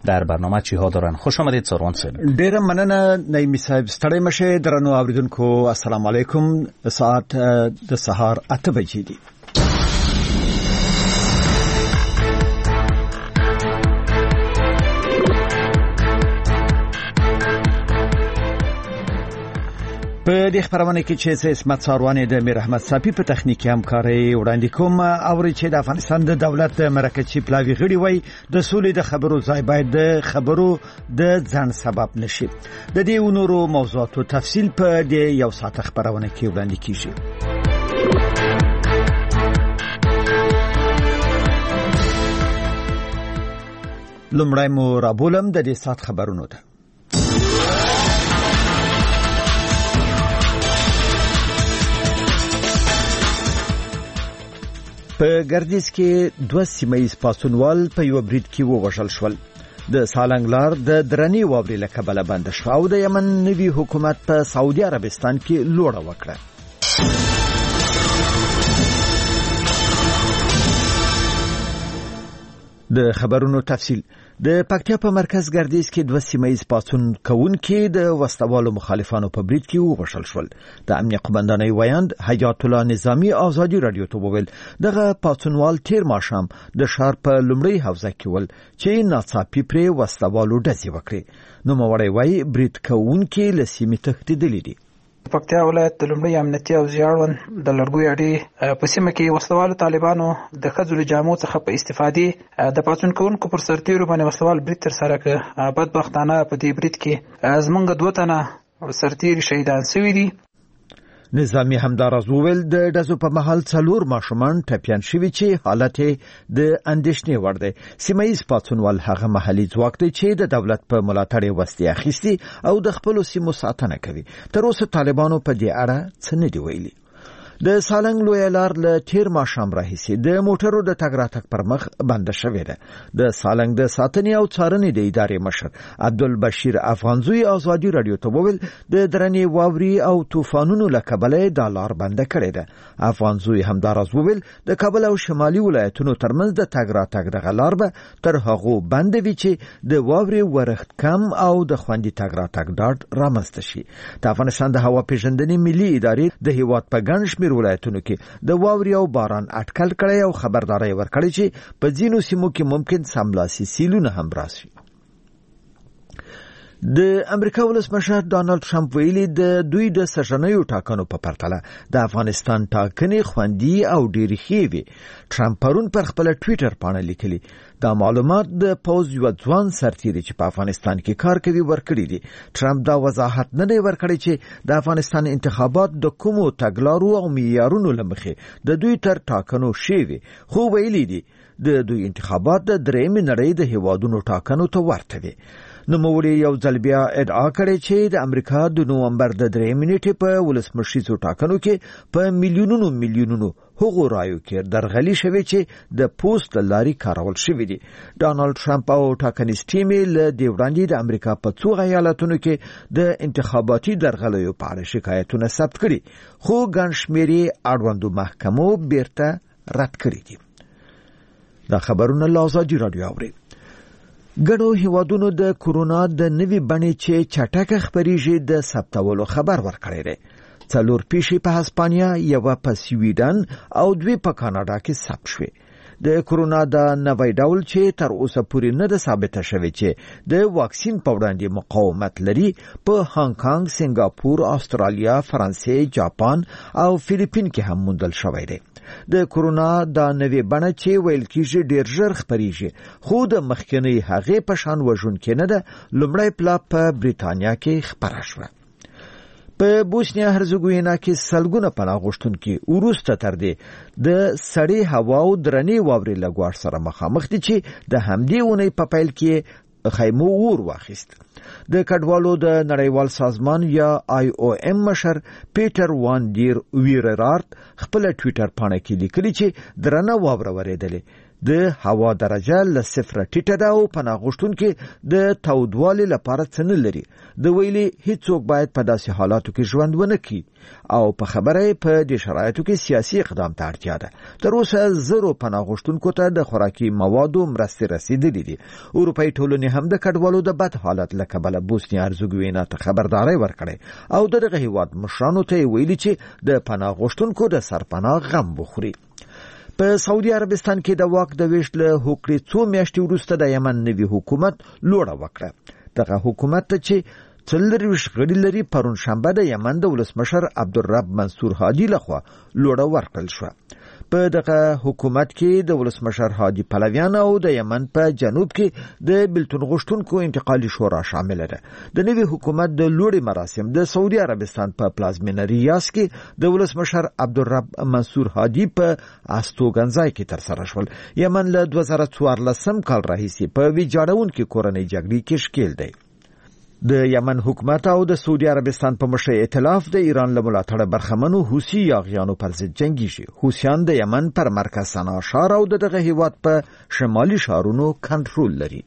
در برنامه چی ها دارن. خوش آمدید سروان صاحب. ډیر مننه نعیمی صاحب. ستړی مشه. درنو اوریدونکو السلام علیکم. ساعت د سهار 8 بجې دي. په دې خبرونه کې چې اسمت ساروان د میر احمد صافي په تخنیکی همکاري وړاندې کوم او چې د افغانستان د دولت مرکزی پلاوی غړي وای د سولې د خبرو ځای باید د خبرو د ځان سبب نشي. د دې ونورو موضوعاتو تفصیل په دې یو ساعت خبرونه کې وړاندې کیږي. لومړی مو رابولم د دې ساعت خبرونو ته. په ګردیز کې 2 سیمایي پاسونوال په یو برید کې ووژل شول. د سالنګ لار د درنی واورې له کبله بند شو او د یمن نوي حکومت په سعودي عربستان کې لوړه وکړه. د خبرونو تفصیل. د پکتیا په مرکز ګردیز کې 2 سیمایي پاسون کوونکي د وسوالو مخالفانو په برید کې ووژل شول. د امنیت قومندانۍ ویاند حیات الله نظامی آزادی رادیو ته وویل دغه پاسونوال تیر ماښام د ښار په لومړی حوزه کې ول چې ناڅاپي پرې وسوالو ډزې وکړې. نو موړی وایي برید کوونکي له سیمې تښتېدلي دي. پکتیا ولایت د لومړی امنیتي او زیاړون د لړګوي اډې په سیمه کې وسلوالو طالبانو د ښځو جامو څخه په استفادې د پاڅون کوونکو پر سرتیرو باندې وسلوال برید ترسره کړ. بدبختانه په دې برید کې زمونږ 2 تنه سرتیري شهیدان شوي دي. نظامی همداراز وویل د ډزو په محل 4 ماشومان ټپیان شوي چې حالت د اندېښنې وړ دی. سیمایي پاڅونوال هغه محلي ځواک دی چې د دولت په ملاتړ وسلې اخیستي او د خپل سیمو ساتنه کوي. تر اوسه طالبانو په دې اړه څه نه دی ویلي. د سالنګ لوی لار له تیر ماښام راهیسې د موټرو د تګ راتګ پر مخ بند شوې ده. د سالنګ د ساتنې او څارنې د ادارې مشر عبدالبشیر افغانزوی آزادی رادیو ته وویل د درنې واوري او طوفانونو له کبله د لار بند کړې ده. افغانزوی همداراز وویل د کابل او شمالي ولایتونو ترمنځ د تګ راتګ د لار به تر هغه بند وي چې د واوري ورښت کم او د خوندي تګ راتګ ډاډ رامنځته شي. د افغانستان د هوا پیژندنې ملي ادارې د هیواد په ګڼ ولایتونو کې د واوري او باران اټکل کړي او خبرداري ورکړي چې په ځینو سیمو کې ممکن سملاسي سیلونه هم راشي. د امریکا ولسمشر ډانلډ ټرمپ ویلي د دوی د سرژنیو ټاکنو په پرتله د افغانستان ټاکنې خوندي او ډېرې ښې وي. ټرمپ پرون پر خپل ټویټر باندې لیکلي دا معلومات د پوز یو ځوان سرتیری چې په افغانستان کې کار کوي ورکړي دي. ټرمپ دا وضاحت نه دی ورکړی چې د افغانستان انتخابات د کومو تګلارو او معیارونو له مخې د دوی تر ټاکنو شوي، خو ویلي دي د دوی انتخابات د درېیمې نړۍ د هیوادونو ټاکنو ته ورته دي. نوموړي یو ځل بیا ادعا کړې چې د امریکا د نومبر د 3 نیټې په ولسمشریزو ټاکنو کې په میلیونونو هغو رایو کې درغلي شوی چې د پوسټ لاري کارول شوی دي. ډانلډ ټرمپ او ټاکنیز ټیم له دې وړاندې د امریکا په څو ایالتونو کې د انتخاباتي درغلیو په اړه شکایتونه ثبت کړي، خو ګڼ شمېر اړوندو محکمو بیرته رد کړي دي. دا خبرونه له آزادي رادیو اوري. ګڼو هیوادونو د کورونا د نوي بڼې چې چټکه خپریږي د ثبتولو خبر ورکړی دی. 4 پیښې په هسپانیا، 1 په سویډن او 2 په کاناډا کې ثبت شوې. د کورونا د نوی ډول چې تر اوسه پورې نه ده ثابته شوې چې د واکسین په وړاندې مقاومت لري په هانګ کانګ، سنگاپور، استرالیا، فرانسې، جاپان او فلیپین کې هم موندل شوی دی. د کورونا د نوې بڼه چې ویل کېږي ډېر ژر خپریږي، خو د مخکنی هغې په شان وژونکې نه ده. لومړی پلا په بریتانیا کې خپره شوه. په بوسنیا هرزګوینا کې سلګونه پناه غوښتونکي وروسته تر دې د سړې هوا او درنې واورې له ګواښ سره مخامخ دي چې د همدې اونۍ په پیل کې خیمو اور واخیست. د کډوالو د نړیوال سازمان یا IOM مشر پیټر وان ډیر ویرارت خپل ټویټر باندې کې لیکلي چې درنه واوره ورېدلې. د هوا درجه له 0 ټیټه ده او پناه غوښتونکي د تودوالي لپاره څه نه لري. د ویلي هیڅوک باید په داسې حالاتو کې ژوند ونه کړي او په خبره په دې شرایطو کې سیاسي اقدام ته اړتیا ده. تر اوسه زرو پناه غوښتونکو ته د خوراکي موادو مرستې رسیدلې دي. اروپایي ټولنې هم د کډوالو د بد حالت له کبله بوسنیا هرزګوینا ته خبرداري ورکړې او دغه هیواد مشرانو ته ویلي چې د پناه غوښتونکو د سرپناه غم بخوري. په سعودي عربستان کې د واک د ویش له هوکړې څو میاشتې وروسته د یمن نوي حکومت لوړه وکړه. دغه حکومت ته چې 40 غړي لري پرون شنبه د یمن د ولسمشر عبدالرب منصور هادي لخوا لوړه ورکړل شو. په دغه حکومت کې د ولسمشر هادي پلویان او د یمن په جنوب کې د بلتون غوښتونکو انتقالي شورا شامل ده. د نوي حکومت د لوړې مراسم د سعودي عربستان په پلازمینه ریاض کې د ولسمشر عبدالرب منصور هادي په استوګنځای کې ترسره شول. یمن له 2014 کال راهیسې په ویجاړونکو کورنۍ جګړې کې ښکیل دی. د یمن حکومت او د سعودي عربستان په مشرۍ ائتلاف د ایران له ملاتړه برخمنو حوثي یاغیانو پر ضد جنگیږي. حوثیان د یمن پر مرکز سنا ښار او دغه هیواد په شمالي ښارونو کنټرول لري.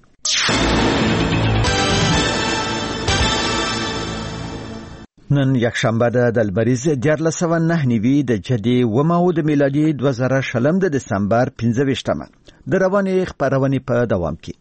نن یکشنبه د لمریز 1409 د جدي وماو د میلادي 2020 د دسمبر 15مه د روانې خبرونه په دوام کې.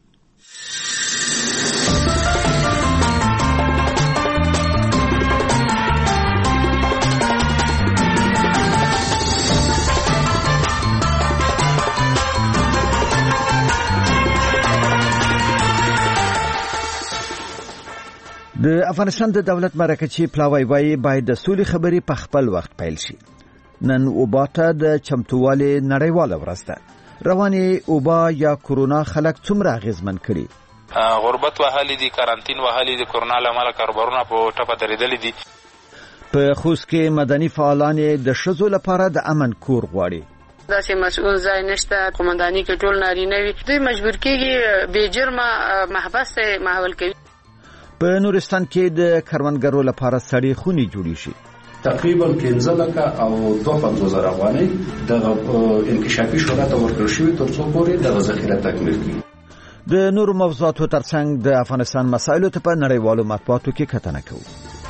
د افغانستان د دولت مرکزی پلاوی وایي باید د سولې خبرې په خپل وخت پیل شي. نن اوباته د چمتووالي نړیواله ورځ ده. رواني اوبا یا کورونا خلک څومره اغیزمن کړي؟ غربت وهلي دي، کارانتین وهلي دي، کورونا لامل کاروبارونه په ټپه درېدلي دي. په خوست کې مدني فعالان د ښځو لپاره د امن کور غواړي. داسې مسؤل ځای نشته، قومنداني کې ټول نارینه وي، دوی مجبور کېږي بې جرمه محبس محول کوي. په نورستان کې د کروندګرو لپاره سړې خونې جوړې شي. تقریبا 15 لک او 250,000 افغانۍ د انکشافي شورا ته ورکړل شوې ترڅو پورې د ذخیره تکمیل کړي. د نورو موضوعاتو ترڅنګ د افغانستان مسایلو ته په نړیوالو مطبوعاتو کې کتنه کوو.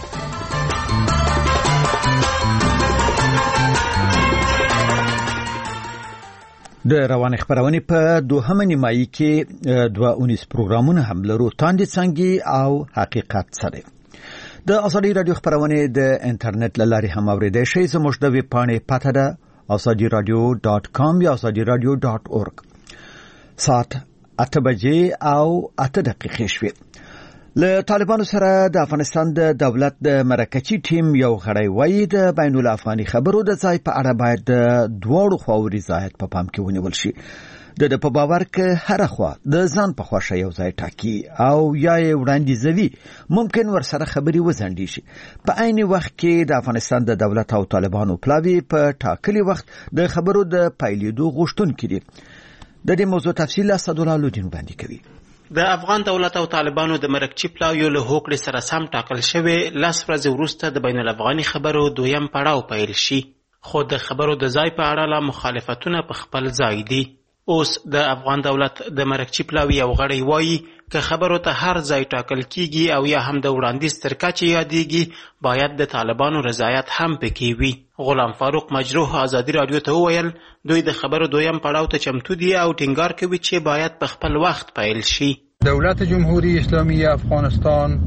د روان خبرونه په دوهمه نیمایي کې 2 پروګرامونه هم لرو، تاندې څنګه او حقیقت سره. د ازادي رادیو خبرونه د انټرنیټ لارې هم اوریدئ شئ. زموږ د ویب پاڼې پته ده azadiradio.com یا azadiradio.org. ساعت 8 بجې او 8 دقیقې شوې. له طالبانو سره د افغانستان د دولت د مرکزی ټیم یو غړی وایي د بین الافغاني خبرو د ځای په اړه باید د دواړو خواو رضایت په پام کې ونیول شي. د په باور کې هر خوا د ځان په خوښه یو ځای ټاکي او یا وړاندیزوي ممکن ورسره خبري وزندي شي. په عین وخت کې د افغانستان د دولت او طالبانو پلاوی په ټاکلي وخت د خبرو د پایلیدو غوښتونکي دي. د دې موضوع تفصیل اسد الله لودین باندې کوي. د افغان دولت او طالبانو د مرکزی پلاوی له هوکړې سره سم ټاکل شوی 10 ورځې وروسته د بین الافغاني خبرو دویم پړاو پیل شي، خو د خبرو د ځای په اړه لا مخالفتونه په خپل ځای دي. اوس د افغان دولت د مرکزی پلاوی یو غړی وایي که خبرو ته هر ځای ټاکل کیږي او یا هم د وړاندیز تر کچې یادېږي باید د طالبانو رضایت هم پکې وي. غلام فاروق مجروح ازادي رادیو ته وویل دوی د خبرو دویم پړاو ته چمتو دي او ټینګار کوي چې باید په خپل وخت پیل شي. دولت جمهوری اسلامی افغانستان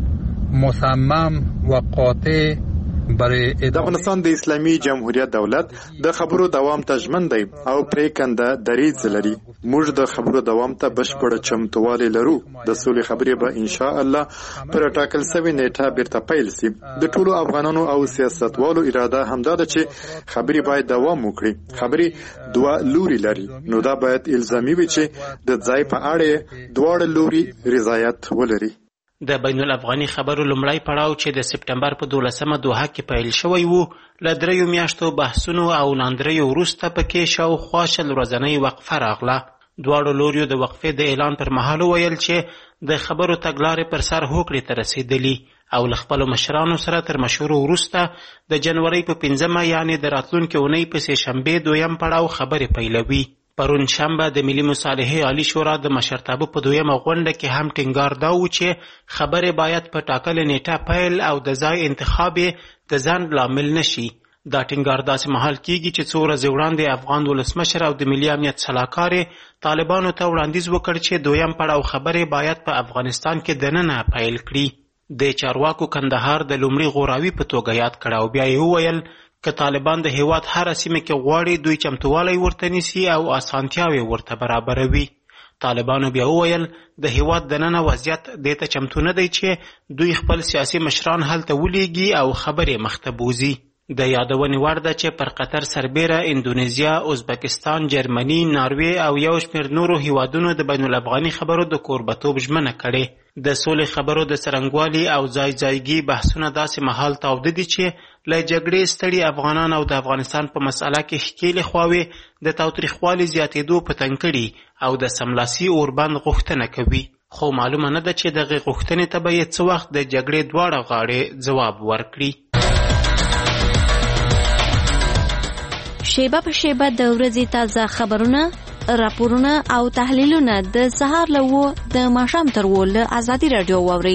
مصمم و قاطع د افغانستان د اسلامي جمهوریت دولت د خبرو دوام ته ژمن دی او پریکنده دریځ لري. موږ د خبرو دوام ته بشپړ چمتووالی لرو. د سولې خبرې به ان شاء الله پر ټاکل شوی نیټه بیرته پیل شي. د ټولو افغانانو او سیاستوالو اراده همدا ده چې خبرې باید دوام وکړي. خبرې دوه لوري لري، نو دا باید الزامي وي چې د ځای په اړه دواړه لوري رضایت ولري. د بین الافغاني خبرو لومړی پړاو چې د سپټمبر په 12مه دوحه کې پیل شوی وو له 3 میاشتو بحثونو او ناندریو وروسته پکې شاوخوا 100 ورځنۍ وقفه راغله. دواړو لوریو د وقفې د اعلان پر مهال ویل چې د خبرو تګلارې پر سر هوکړې ته رسیدلي او له خپلو مشرانو سره تر مشورو وروسته د جنوري په 5مه یعنې د راتلونکې اونۍ په سه شنبې دویم پړاو خبرې پیلوي. پرون شنبه د ملي مصالحې عالی شورا د مشرتابه په دویمه غونډه کې هم ټینګار دا و چې خبرې باید په ټاکلې نیټه پیل او د ځای انتخاب د ځنډ لامل نشي. دا ټینګار داسې مهال کیږي چې څو ورځې وړاندې افغان ولسمشر او د ملي امنیت سلاکار طالبانو ته وړاندیز وکړ چې دویم پړاو خبرې باید په افغانستان کې دننه پیل کړي. د چارواکو کندهار د لومړي غوراوي په توګه یاد کړ او بیا یې وویل که طالبان د هیواد هره سیمه کې غواړي دوی چمتووالی ورته نیسي او اسانتیاوې ورته برابروي. طالبانو بیا وویل د هیواد دننه وضعیت دې ته چمتو نه دی چې دوی خپل سیاسي مشران هلته ولیږي او خبرې مخته بوځي. د یادونې وړ ده چې پر قطر سربیره اندونیزیا، ازبکستان، جرمني، ناروې او یو شمېر نورو هیوادونو د بین الافغاني خبرو د کوربتوب ژمنه کړې. د سولې خبرو د څرنګوالي او ځایګي بحثونه داسې مهال تاوده دي چې له جګړې ستړي افغانان او د افغانستان په مسأله کې ښکېلې خواوې د تاوتریخوالي زیاتېدو په تنګ کړي او د سملاسي اوربند غوښتنه کوي. خو معلومه نه ده چې دغې غوښتنې ته به یې څه وخت د جګړې دواړه غاړې ځواب ورکړي. شیبه په شیبه د ورځې تازه خبرونه، راپورونه او تحلیلونه د سهار له 9 د ماښام تر 10 له ازادي راډیو واورئ.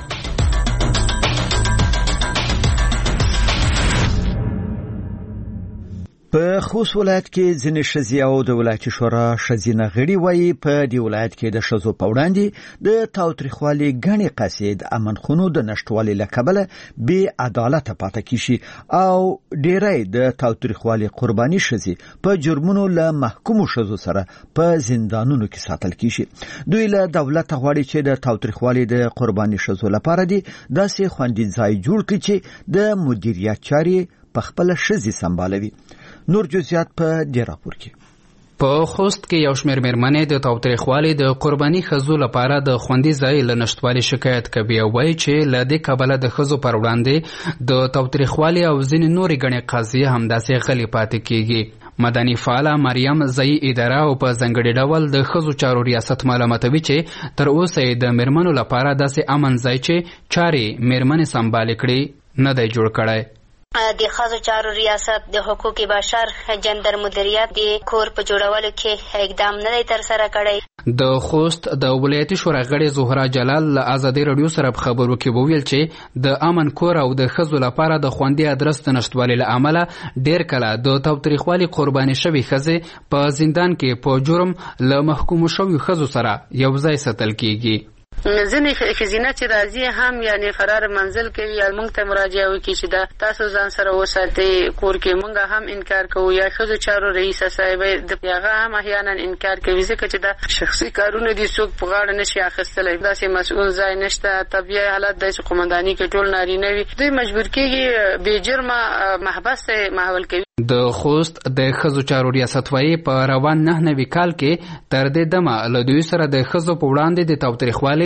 په خوست ولایت کې ځینې ښځې او د ولایتي شورا ښځینه غړي وایي په دې ولایت کې د ښځو په وړاندې د تاوتریخوالي ګڼې قضیې د امن خونو د نشتوالي له کبله بې عدالته پاتې کیږي او ډېری د تاوتریخوالي قرباني ښځې په جرمونو له محکومو ښځو سره په زندانونو کې ساتل کیږي. دوی له دولته غواړي چې د تاوتریخوالي د قرباني ښځو لپاره دي داسې خوندي ځای جوړ کړي چې د مدیریت چارې په خپل ښځې سمبالوي. نور جزئیات په دې راپور کې. په خوست کې یو شمېر مېرمنې د تاوتریخوالي د قرباني ښځو لپاره د خوندي ځای له نشتوالي شکایت کوي او وایي چې له دې کبله د ښځو پر وړاندې د تاوتریخوالي او ځینې نورې ګڼې قضیې همداسې غلې پاتې کیږي. مدني فعاله مریم زئی اداره او په ځانګړي ډول د ښځو چارو ریاست معلوماتوي چې تر اوسه یې د مېرمنو لپاره داسې امن ځای چې چارې مېرمنې سمبالې کړي نه دی جوړ کړی. د ښځو چارو ریاست د حقوق بشر جندر مدیریت د کور په جوړولو کې اقدام نه دی ترسره کړی. د خوست د ولایتي شورا غړي زهرا جلال له ازادي رادیو سره په خبرو کې وویل چې د امن کور او د ښځو لپاره د خوندي ادرس د نشتوالي له امله ډېر کله د تاوتریخوالي قرباني شوي ښځې په زندان کې په جرم له محکومو شویو ښځو سره یو ځای ساتل کیږي. ځینې ښځینه چې راځي هم یعنی فرار منزل کوي یا موږ ته مراجعه وکړي چې دا تاسو ځان سره وساتئ کور کې، موږ هم انکار کوو. یا ښځو چارو رئیسه صاحبه د هغه هم احیانا انکار کوي ځکه چې دا شخصي کارونه دي، څوک په غاړه نشي اخیستلی، داسې مسؤل ځای نشته. طبیعي حالت دی چې قومنداني کې ټول نارینه وي، دوی مجبور کېږي بې جرمه محبس ته محول کوي. د خوست د ښځو چارو ریاست وایي په روان 99 کال کې تر دې دمه له دوی سره د ښځو په وړاندې د تاوتریخوالي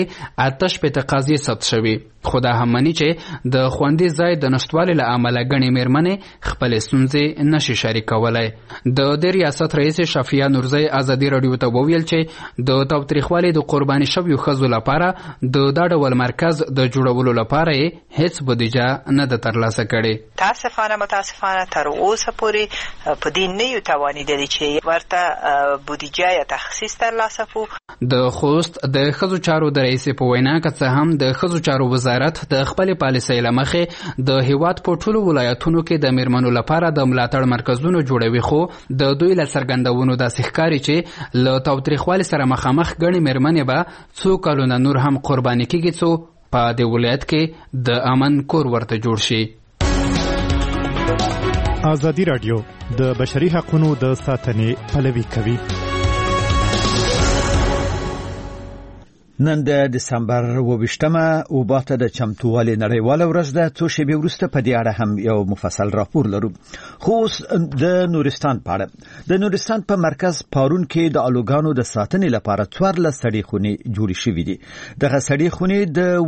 88 قضیې ثبت شوي. خو دا هم مني چې د خوندي ځای د نشتوالي له امله ګڼې مېرمنې خپلې ستونزې نشي شریکولی. د دې ریاست رئیس شفیع نورزی ازادي راډیو ته وویل چې د تاوتریخوالي د قرباني شویو ښځو لپاره د دا ډول مرکز د جوړولو لپاره یې هیڅ بودیجه نه ده ترلاسه کړې. متاسفانه تر اوسه پورې په دې نه یو توانېدلي چې ورته بودیجه یا تخصیص ترلاسه کړو. د خوست د ښځو چارو د رئیس په وینا که څه هم د ښځو چارو وزارت د خپلې پالیسۍ له مخې د هیواد په ټولو ولایتونو کې د مېرمنو لپاره د ملاتړ مرکزونه جوړوي، خو د دوی له څرګندونو داسې ښکاري چې له تاوتریخوالي سره مخامخ ګڼې مېرمنې به څو کلونه نور هم قرباني کېږي څو په دې ولایت کې د امن کور ورته جوړ شي. ازادي راډیو د بشري حقوقو د ساتنې پلوي کوي. نن د دسمبر 28مه اوباته د چمتووالي نړیواله ورځ ده. څو شېبې وروسته په دې اړه هم یو مفصل راپور لرو. خو د نورستان په اړه د نورستان په مرکز پارون کې د الوګانو د ساتنې لپاره 14 سړې خونې جوړې شوې دي. دغه سړې خونې د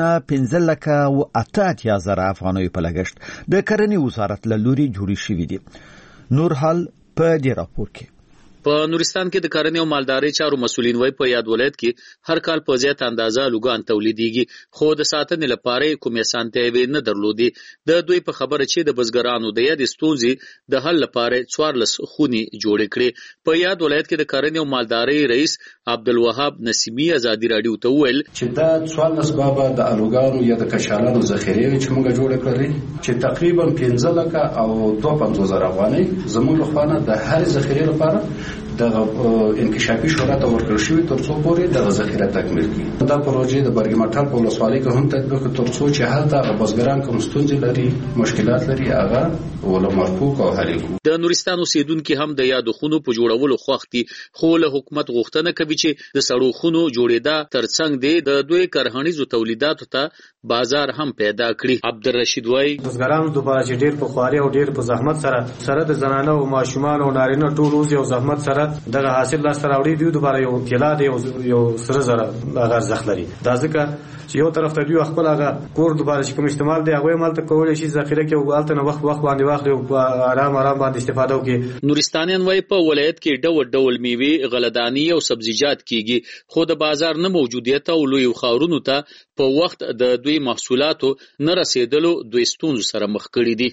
1,15,80,000 افغانیو په لګښت د کرنې وزارت له لوري جوړې شوې دي. نور حال په دې راپور کې. په نورستان کې د کرنې او مالدارۍ چارو مسولین وایي په یاد ولایت کې هر کال په زیات اندازه لوګان تولیدېږي خو د ساتنې لپاره کومې اسانتیاوې نه درلودې د دوی په خبره چې د بزګرانو د یاد ستونزې د حل لپاره 14 خونې جوړې کړې په یاد ولایت کې د کرنې او مالدارۍ رئیس عبدالوهاب نسیمی ازادي رادیو ته وویل چې دا 14 بابا د الوګانو یا د کچالانو ذخیرې چې موږ جوړ کړې چې تقریبا 15 لک او 250,000 افغانۍ زموږ لخوا د هر ذخیرې لپاره د انکشافي شورا ته ورکړل شوی ترڅو پورې د ذخیره تکمیل کړي. دا پروژه د برګمټال په ولسوالۍ کې هم تطبیق ترڅو چې هلته بزګران کوم ستونزې لري مشکلات لري هغه ول مرفوع او حل کړي. د نورستان اوسیدونکو هم د یاد خونو په جوړولو خوښتي خو له حکومت غوښتنه کوي چې د سړو خونو جوړېدا ترڅنګ د دوی کرهنیزو تولیداتو ته بازار هم پیدا کړي. عبدالرشید وای بزګرانو دوباره چې ډیر په خواري او ډیر په زحمت سره د زنانه او ماشومان او نارینه ټول اوس یو زحمت سره دغه حاصل لاس راوړي دی دوباره یو کلا دی یو سره زره هغه ارزښت لري. دا ځکه چې یو طرف ته دی خپل هغه کور دوباره چې کوم استعمال دی هغه مال ته کولای شي ذخیره کې او الته وخت باندې واخلي او آرام باندې استفاده وکړي. نورستانیان وای په ولایت کې ډول میوه غلدانی او سبزیجات کیږي خو د بازار نه موجودیت او لوی خاورونو ته په وخت د دوی محصولاتو نه رسیدلو دوی ستونزو سره مخ کړي دي.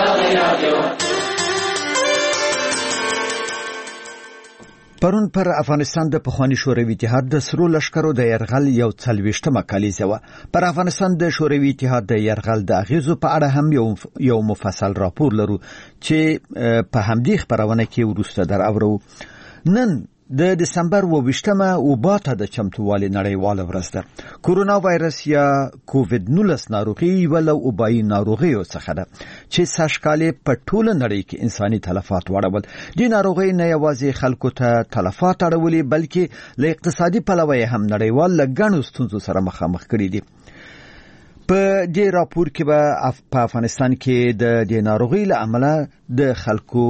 پرون پر افغانستان د پخوانی شوروي اتحاد د سرو لشکرو د يرغل یو 40مه کلیزه و. پر افغانستان د شوروي اتحاد د يرغل د اغیزو په اړه هم یو مفصل راپور لرو چې په همدې خبرونه کې ورسته در اورو. نن د دسمبر 28مه وباته د چمتووالي نړیواله ورځ ده. کورونا وایرس یا کووید-19 ناروغي ول او بای ناروغي څخه ده چې ساشکالې په ټوله نړۍ کې انساني تلفات وړول. د ناروغي نه یوازې خلکو ته تلفات اړولې بلکې له اقتصادي پلوه هم نړیوال لګڼو ستونزو سره مخامخ کړي دي. په دې راپور کې به په افغانستان کې د ناروغي له امله د خلکو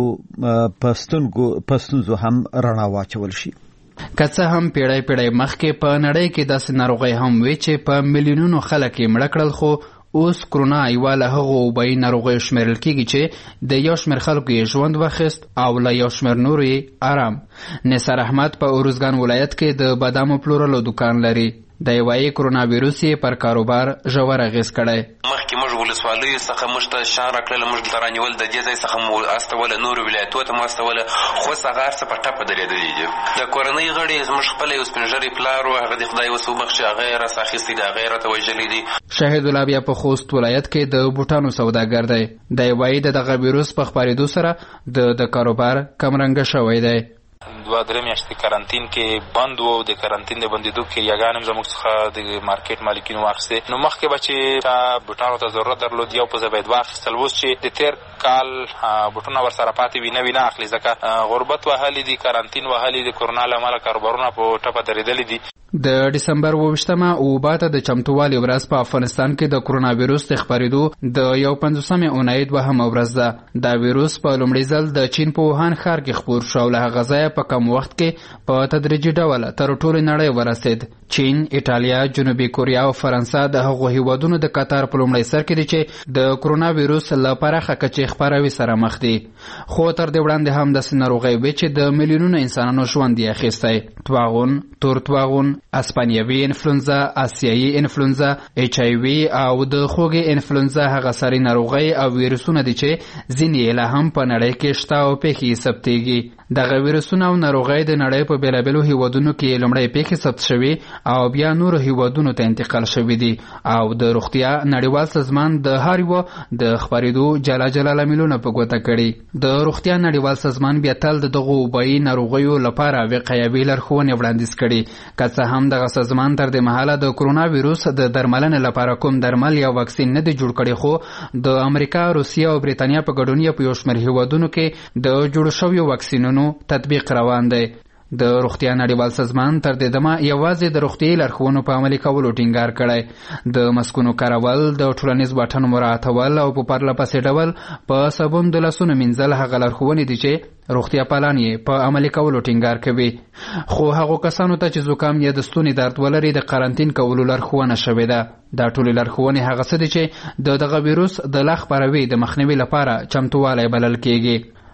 پستونزو هم رڼا واچول شي. که څه هم پیړۍ مخکې په نړۍ کې داسې ناروغي هم وي چې په میلیونونو خلک یې مړه کړل خو اوس کرونا یوه له هغو وبایي ناروغیو شمیرل کېږي چې د یو شمېر خلکو یې ژوند واخیست او له یو شمېر نورو یې آرام. نثار احمد په اروزګان ولایت کې د بادامو پلورلو دکان لري. د یوې کرونا ویروس یې پر کاروبار ژور اغېز کړی. مخکې موږ ولسوالیو څخه موږ ته شان راکړله موږ دلته رانیول د دې ځای څخه مو استوله نورو ولایتونو ته مو استوله خو اوس هغه هر څه په ټپه درېدلي دي. د کورنۍ غړي زموږ خپله یو سپین ږیری پلار و هغه د خدای وس وبخښي هغه یې راڅخه اخیستی دی هغه یې راته وژلي دي. شهید الله بیا په خوست ولایت کې د بوټانو سوداګر دی. دی وایي د دغه ویروس په خپرېدو سره د کاروبار کمرنګه شوی دی. 2-3 میاشتې کرانتین کې بند وو. د کرانتین د بندېدو کې یګان هم زموږ څخه د مارکیټ مالکینو واخیستې. نو مخکې به چې بوټانو ته ضرورت درلود یو په زه باید واخیستل. اوس چې د تېر کال بوټونه ورسره پاتې وي نه اخلي ځکه غربت وهلي دي کرانتین وهلي د کورونا له امله کاروبارونه په ټپه درېدلي دي. د ډسمبر 28مه وباته د چمتووالي ورځ په افغانستان کې د کرونا ویروس د خپرېدو د 50مې اونۍ 2مه ورځ ده. دا ویروس په لومړي ځل د چین په ووهان ښار کې خپور شو او له هغه ځایه په کم وخت کې په تدریجي ډول تر ټولې نړۍ ورسېد. چین، ایټالیا، جنوبي کوریا او فرانسه د هغو هیوادونو د قطار په لومړي سر کې دي چې د کرونا ویروس له پراخه کچې خپروي سره مخ دي. خو تر دې وړاندې هم داسې ناروغۍ وې چې د میلیونونو انسانانو ژوند یې اخیستی. طاعون، تور طاعون، اسپانیوي انفلونزا، آسیایي انفلونزا، HIV او د خوږې انفلونزا هغه ساري ناروغۍ او ویروسونه دي چې ځینې یې لا هم په نړۍ کې شته او پیښې یې ثبتېږي. دغه ویروسونه او ناروغۍ د نړۍ په بېلابېلو هیوادونو کې لومړی پیښې ثبت شوي او بیا نورو هیوادونو ته انتقال شوي دي او د روغتیا نړیوال سازمان د هر یوه د خپرېدو جلا لاملونه په ګوته کړي. د روغتیا نړیوال سازمان بیا تل د دغو وبایي ناروغیو لپاره وقایوي لارښوونې وړاندیز کړي. که څه هم دغه سازمان تر دې مهاله د کرونا ویروس د درملنې لپاره کوم درمل یا واکسین نه دی جوړ کړی خو د امریکا، روسیه او بریتانیا په ګډون په یو شمېر هیوادونو کې د جوړ شویو واکسینونو تطبیق روان دی. د روغتیا نړیوال سازمان تر دې دمه یوازې د روغتیایي لارښوونو په عملي کولو ټینګار کړی. د مسکونو کارول، د ټولنیز واټن مراعاتول او په پرله پسې ډول په صابون د لاسونو مینځل هغه لارښوونې دي چې روغتیا پالان یې په عملي کولو ټینګار کوي. خو هغو کسانو ته چې زکام یا د ستوني درد ولري د قرنطین کولو لارښوونه شوې ده. دا ټولې لارښوونې هغه څه دي چې د دغه ویروس د لا خپروي د مخنیوي لپاره چمتووالی بلل کېږي.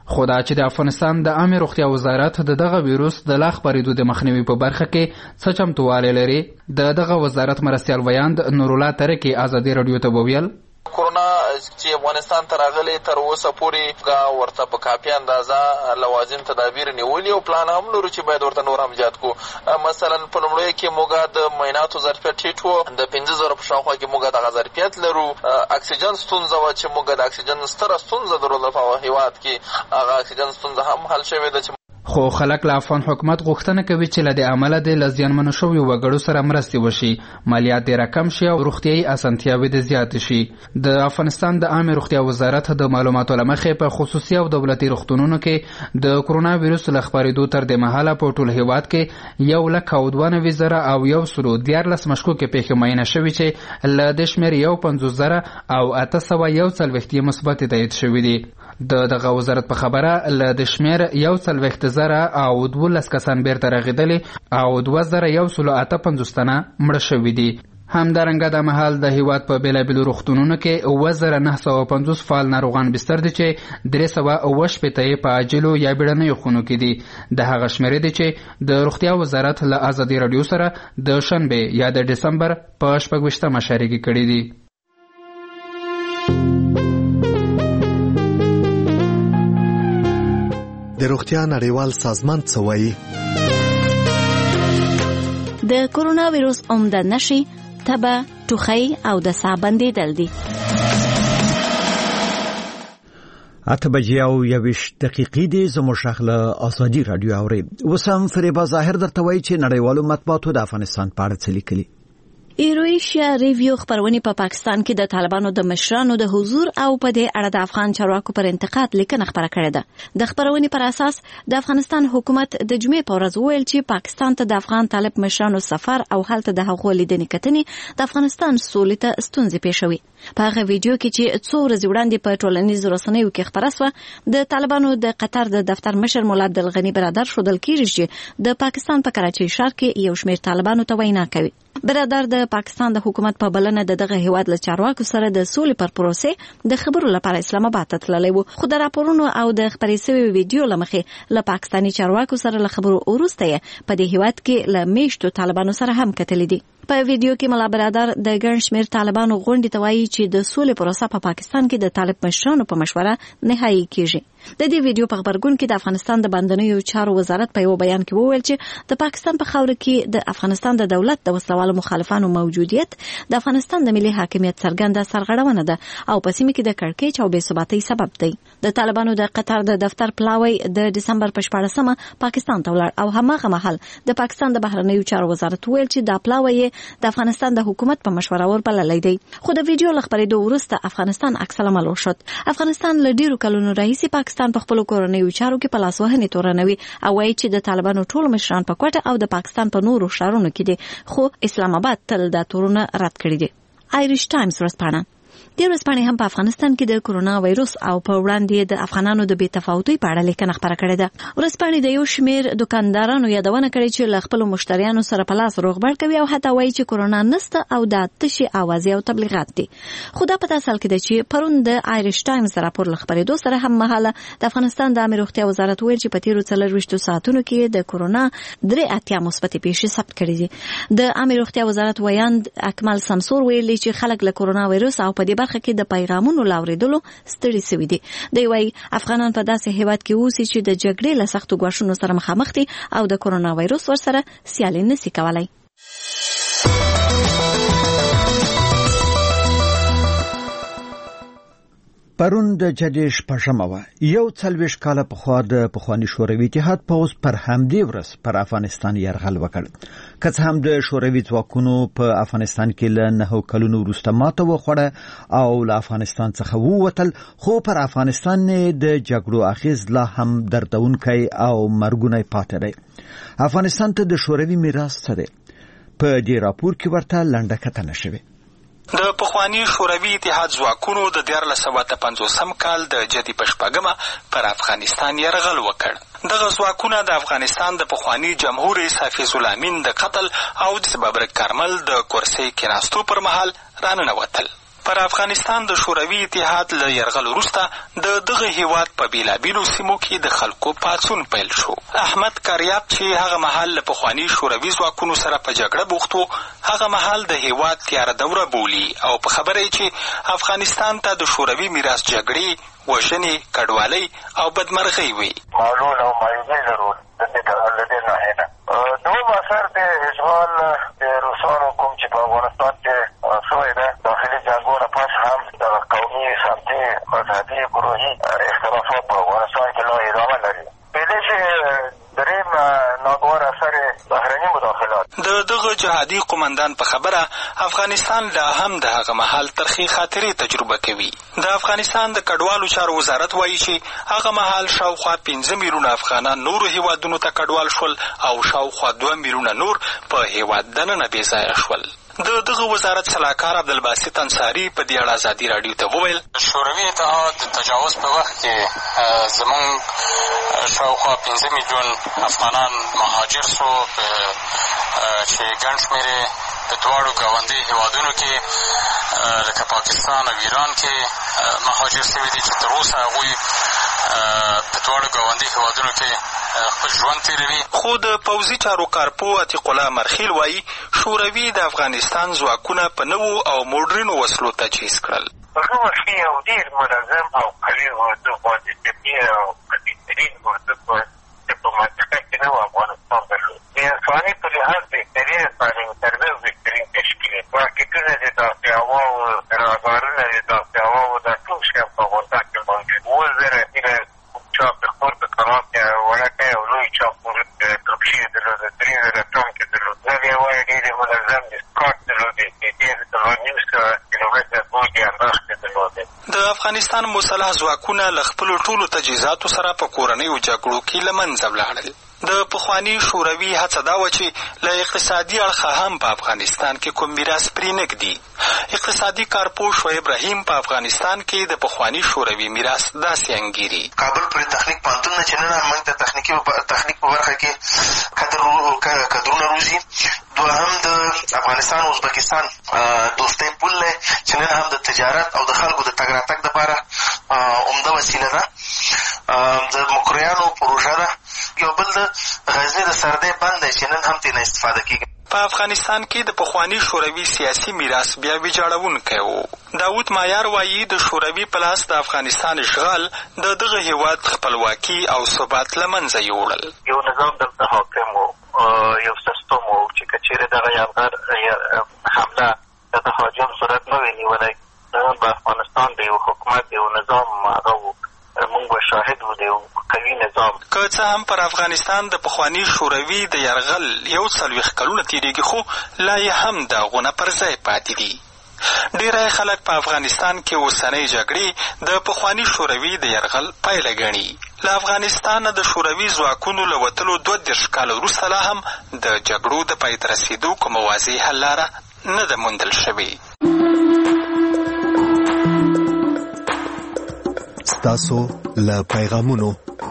خو دا چې د افغانستان د عامه روغتیا وزارت د دغه ویروس د لا خپرېدو د مخنیوي په برخه کې څه چمتووالی لري، د دغه وزارت مرستیال ویاند نورالله ترکی ازادي راډیو ته وویل کورونا چې افغانستان ته راغلی تر اوسه پورې ورته په کافي اندازه لوازم تدابیر نیولي او پلان هم لرو چې باید ورته نور هم زیات کړو. مثلا په لومړیو کې موږ د معایناتو ظرفیت ټیټ و، د 15,000 په شاوخوا کې موږ دغه ظرفیت لرو. اکسیجن ستونزه وه چې موږ د اکسیجن ستره ستونزه درلوده په هېواد کې، هغه اکسیجن ستونزه هم حل شوې ده. خو خلک له افغان حکومت غوښتنه کوي چې له دې عمله د له زیانمنو شویو وګړو سره مرستې وشي، مالیات ډېره کم شي او روغتیایي اسانتیاوې د زیاتې شي. د افغانستان د عامه روغتیا وزارت د معلوماتو له مخې په خصوصي او دولتي روغتونونو کې د کرونا ویروس له خپرېدو تر دې مهاله په ټول هېواد کې 192,000 او 114 مشکوکې پیښې معاینه شوې چې له دې شمېر 51,000 او 841 مثبتې تایید شوي دي. دغه وزارت په خبره له د شمېر 140,000 او 12 کسان بیرته رغېدلي او 2,158 تنه مړه شوي دي. همدارنګه د مهال د هیواد په بیلابیلو روغتونونو کې 950 فعال ناروغان بستر دي چې 380 په عاجلو یا بیړنیو خونو کې دي. د هغه شمېرې دي چې د روغتیا وزارت له ازادي راډیو سره د شنبې یا د ډسمبر په 26 شریکې کړي دي. د روغتیا نړیوال سازمان څه وایي؟ د کرونا ویروس عمده نښې تبه، ټوخی او د ساه بندېدل دي. 8:21 دي. زموږ شغله ازادي راډیو اوري. وسام فریبا ظاهر درته وایي چې نړیوالو مطبوعاتو د افغانستان په اړه څه لیکلي. ایرویشیا ریویو خبرونه په پاکستان کې د طالبانو د مشرانو د حضور او په دې اړه د افغان چارواکو پر انتقاد لیکنه خبره کړې ده. د خبرونې پر اساس د افغانستان حکومت د جمعې په ورځ وویل چې پاکستان ته د افغان طالب مشرانو سفر او هلته د هغو لیدنې کتنې د افغانستان سولې ته ستونزې پیښوي. په هغه ویډیو کې چې څو ورځې وړاندې په ټولنیزو رسنیو کې خبره شوه، د طالبانو د قطر د دفتر مشر مولا عبدالغني برادر ښودل کېږي چې د پاکستان په کراچۍ ښار کې یو شمېر طالبانو ته وینا کوي. برادر د پاکستان د حکومت په بلنه دغه هیواد له چارواکو سره د سولې پر پروسې د خبرو لپاره اسلام آباد ته تللی و، خو د راپورونو او د خبرې شوی ویډیو له مخې له پاکستاني چارواکو سره له خبرو وروسته په دې هیواد کې له میشتو طالبانو سره هم کتلې دي. په ویډیو کې مولا برادر د ګڼ شمېر طالبانو غونډې ته وایي چې د سولې پروسه په پاکستان کې د طالب مشرانو په مشوره نهایي کیږي. د دې ویډیو په خبرګون کې د افغانستان د باندنیو چارو وزارت په یو بیان کې وویل چې د پاکستان په خاوره کې د افغانستان د دولت د وسلوالو مخالفانو موجودیت د افغانستان د ملي حاکمیت څرګنده سرغړونه ده او په سیمه کې د کړکېچ او بې ثباتۍ سبب دی. د طالبانو د قطر د دفتر پلاوی د ډسمبر په 14 پاکستان ته ولاړ او هماغه مهال د پاکستان د بهرنیو چارو وزارت ویل چې دا پلاوی د افغانستان د حکومت په مشوره وربللی دی. خو د ویډیو له خپرېدو وروسته افغانستان عکس العمل وښود. افغانستان له ډیرو کلونو راهیسې پاکستان په خپلو کورنیو چارو کې په لاسوهنې تورنوي او وایي چې د طالبانو ټول مشران په کوټه او د پاکستان په نورو ښارونو کې دي، خو اسلام آباد تل دا تورونه رد کړي دي. آیریش ټایمز ورځپاڼه د ورځپاڼې هم په افغانستان کې د کرونا وایروس او په وړاندې د افغانانو د بې تفاوتۍ په اړه لیکنه خپره کړې ده. ورځپاڼې د یو شمېر دکاندارانو یادونه کړې چې له خپلو مشتریانو سره په لاس روغبړ کوي او حتی وایي چې کرونا نسته او دا تشې اوازې او تبلیغات دي. خو دا په داسې حال کې ده چې پرون د آیریش ټایمز راپور له خپرېدو سره هم مهاله د افغانستان د عامه روغتیا وزارت ویل چې په تېرو 24 ساعتونو کې د کرونا 83 مثبتې پیښې ثبت کړي دي. د عامه روغتیا وزارت ویاند اکمل سمسور ویلي چې خلک له کرونا وایروس او په دې برخه کې د پیغامونو لاوریدلو ستړي شوي دي. دوی وايي افغانان په داسې هیواد کې اوسي چې د جګړې له سختو ګواښونو سره مخامخ دي او د کرونا وایروس ورسره سیالي نشي کولای. پرون د جدي شپږمه وه. 41 کاله پخوا د پخواني شوروي اتحاد پوځ پر همدې ورځ پر افغانستان یرغل وکړ. که څه هم د شوروي ځواکونو په افغانستان کې له 9 کلونو وروسته ماته وخوړه او له افغانستان څخه ووتل، خو پر افغانستان د جګړو اغیز لا هم دردونکی او مرګونی پاتې دی. افغانستان ته د شوروي میراث څه دی؟ په دې راپور کې ورته لنډه کتنه شوې. د پخواني شوروي اتحاد ځواکونو د 1950 کال د جدي په شپږمه پر افغانستان یرغل وکړ. دغه ځواکونه د افغانستان د پخواني جمهور رئیس حفیظ الله امین د قتل او د ببرک کارمل د کرسۍ کېناستو پر مهال راننوتل. پر افغانستان د شوروي اتحاد له یرغل وروسته د دغه هیواد په بېلابېلو سیمو کې د خلکو پاڅون پیل شو. احمد کاریاب چې هغه مهال له پخواني شوروي ځواکونو سره په جګړه بوخت و، هغه مهال د هیواد تیاره دوره بولي او په خبره یې چې افغانستان ته د شوروي میراث جګړې، وژنې، کډوالۍ او بدمرغۍ وي. معلول او مایوسۍ لرو د دې ناحیې نه. دوم اثر د اشغال د روسانو کوم چې په افغانستان کې شوی ده، داخلي جنګونو نه پس هم د قومي، سمتي، مذهبي، ګروهي اختلافات په افغانستان کې لا ادامه لري. کېدای شي درېیم ناګوار اثر بهرني مداخلات. د دغه جهادي قومندان په خبره افغانستان لا هم د هغه مهال ترخې خاطرې تجربه کوي. د افغانستان د کډوالو چارو وزارت وایي چې هغه مهال شاوخوا 15 میلیونه افغانان نورو هیوادونو ته کډوال شول او شاوخوا 2 میلیونه نور په هیواد دننه بې ځایه شول. د دغه وزارت سلاکار عبدالباسط انصاري په دې اړه ازادي راډیو ته وویل: شوروي اتحاد د تجاوز په وخت کې زمونږ شاوخوا 15 میلیون افغانان مهاجر سو، چې ګڼ شمېر یې په دواړو ګاونډي هیوادونو کې لکه پاکستان او ایران کې مهاجر شوي دي، چې تر اوسه هغوی په دواړو ګاونډي هیوادونو کې خپل ژوند تېروي. خو د پوځي چارو کارپو عتیق الله مرخیل وایي شوروي د افغانستان ځواکونه په نوو او موډرنو وسلو تجهیز کړل. هغه وخت یو ډېر منظم او قوي اردو باندې طبیعي او قوي اردو په منطقه کې نه و افغانستان درلود. د انساني په لحاظ بهترین تعلیم تربیه بهترین تشکیل راکټونه دي، داسې هواو، رادارونه دي، داسې هواو، دا ټول شیان په افغانستان کې موجود. 2000 هیله چاپ د خپل په قرار کې وړکی او لوی چاپ ترکشي یې درلوده، 3000 ټانک یې درلود. زه بیا وایم ډېرې منظم دي، سکاټ درلودې، ډېر 900 کیلومتره بوجې انداز کې درلودې. د افغانستان مسلح ځواکونه له خپلو ټولو تجهیزاتو سره په کورنیو جګړو کې له منځه ولاړل. د پخواني شوروي هڅه دا وه چې له اقتصادي اړخه هم په افغانستان کې کوم میراث پرېنږدي. اقتصادي کارپوه شعیب رحیم په افغانستان کې د پخواني شوروي میراث داسې انګیري: کابل پورې تخنیک پوهنتون نه چې نن موږ د تخنیک په برخه کې کدرونه روزي. دوهم د افغانستان او ازبکستان دوستۍ پل دی چې نن هم د تجارت او د خلکو د تګ راتګ دپاره عمده وسیله ده. د مکرویانو پروژه ده. یو بل د غزني د سردی بند دی چې نن هم ترې نه استفاده کېږي. په افغانستان کې د پخواني شوروي سیاسي میراث بیا ویجاړونکی و. داود مایار وایي د شوروي په لاس د افغانستان اشغال د دغه هیواد خپلواکي او ثبات له منځه یوړل. یو نظام دلته حاکم و، یو سیستم و چې که چېرې دغه یرغل حمله د تهاجم صورت نه وی نیولی، نن به افغانستان د یو حکومت د یو نظام هغه و، موږ به شاهد و د یو قوي نظام. که څه هم پر افغانستان د پخواني شوروي د یرغل 40 کلونه تېرېږي، خو لا یې هم داغونه پر ځای پاتې دي. ډېری خلک په افغانستان کې اوسنۍ جګړې د پخواني شوروي د یرغل پایله ګڼي. له افغانستانه د شوروي ځواکونو له وتلو 32 کاله وروسته لا هم د جګړو د پای ته رسېدو کومه واضح حل لاره نه ده موندل شوې. ستاسو له پیغامونو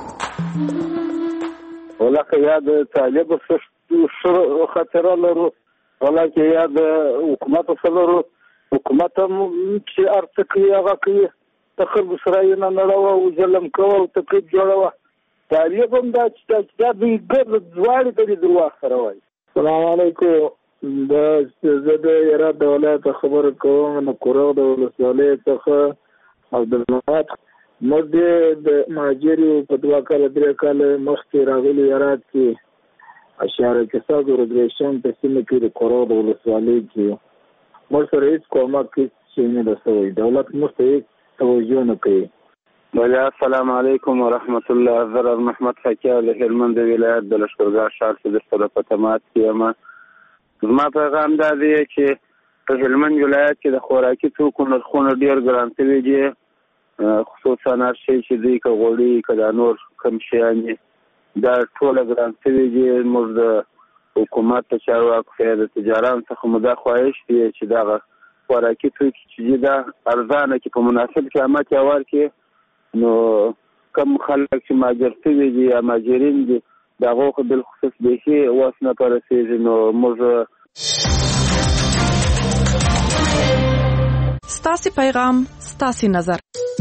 ولکه یا د طالب خطره لرو، ولکه یا د حکومت سره لرو. حکومت هم چې ارڅه کوي هغه کوي، د خلکو سره یې نه نړوه او ظلم کوه او تقریب جوړوه. طالب هم دا دوی ګرد دواړې ته درواغ سره وایي. السلام علیکم. زه د هرات د ولایت خبره کوم، د کورغ د ولسوالۍ څخه عبدالمحمد. موږ د مهاجرو په 2 کاله 3 کاله مخکې راغلي هرات کې اشاره کساد ورګریشن په سیمه کې د کورغ د ولسوالۍ کې موږ سره هېڅ کومک هېڅ نه ده شوی. دولت موږ ته هېڅ توجه نه کوي. بله السلام علیکم ورحمت الله. زه محمد فقیه د هلمند ولایت د لښکرګاه ښار چې درته د پتمات کې یم. زما پیغام دا دی چې په هلمند ولایت کې د خوراکي توکو نرخونه ډېر ګران شوي دي، خصوصا هر شی چې دوی که غوړي که دا نور کوم شیان دي دا ټوله ګران شوي دي. موږ د حکومت د چارواکو د تجاران څخه مو دا خواهش دی چې دغه خوراکي توکي چې دي دا ارزانه کړي، په مناسب قیمت یې ورکړي. نو کوم خلک چې مهاجر شوي دي یا مهاجرین دي د هغو خو بالخصوص بیخي وس نه په رسېږي. نو موږ ستا ستاسو پیغام، ستاسو نظر.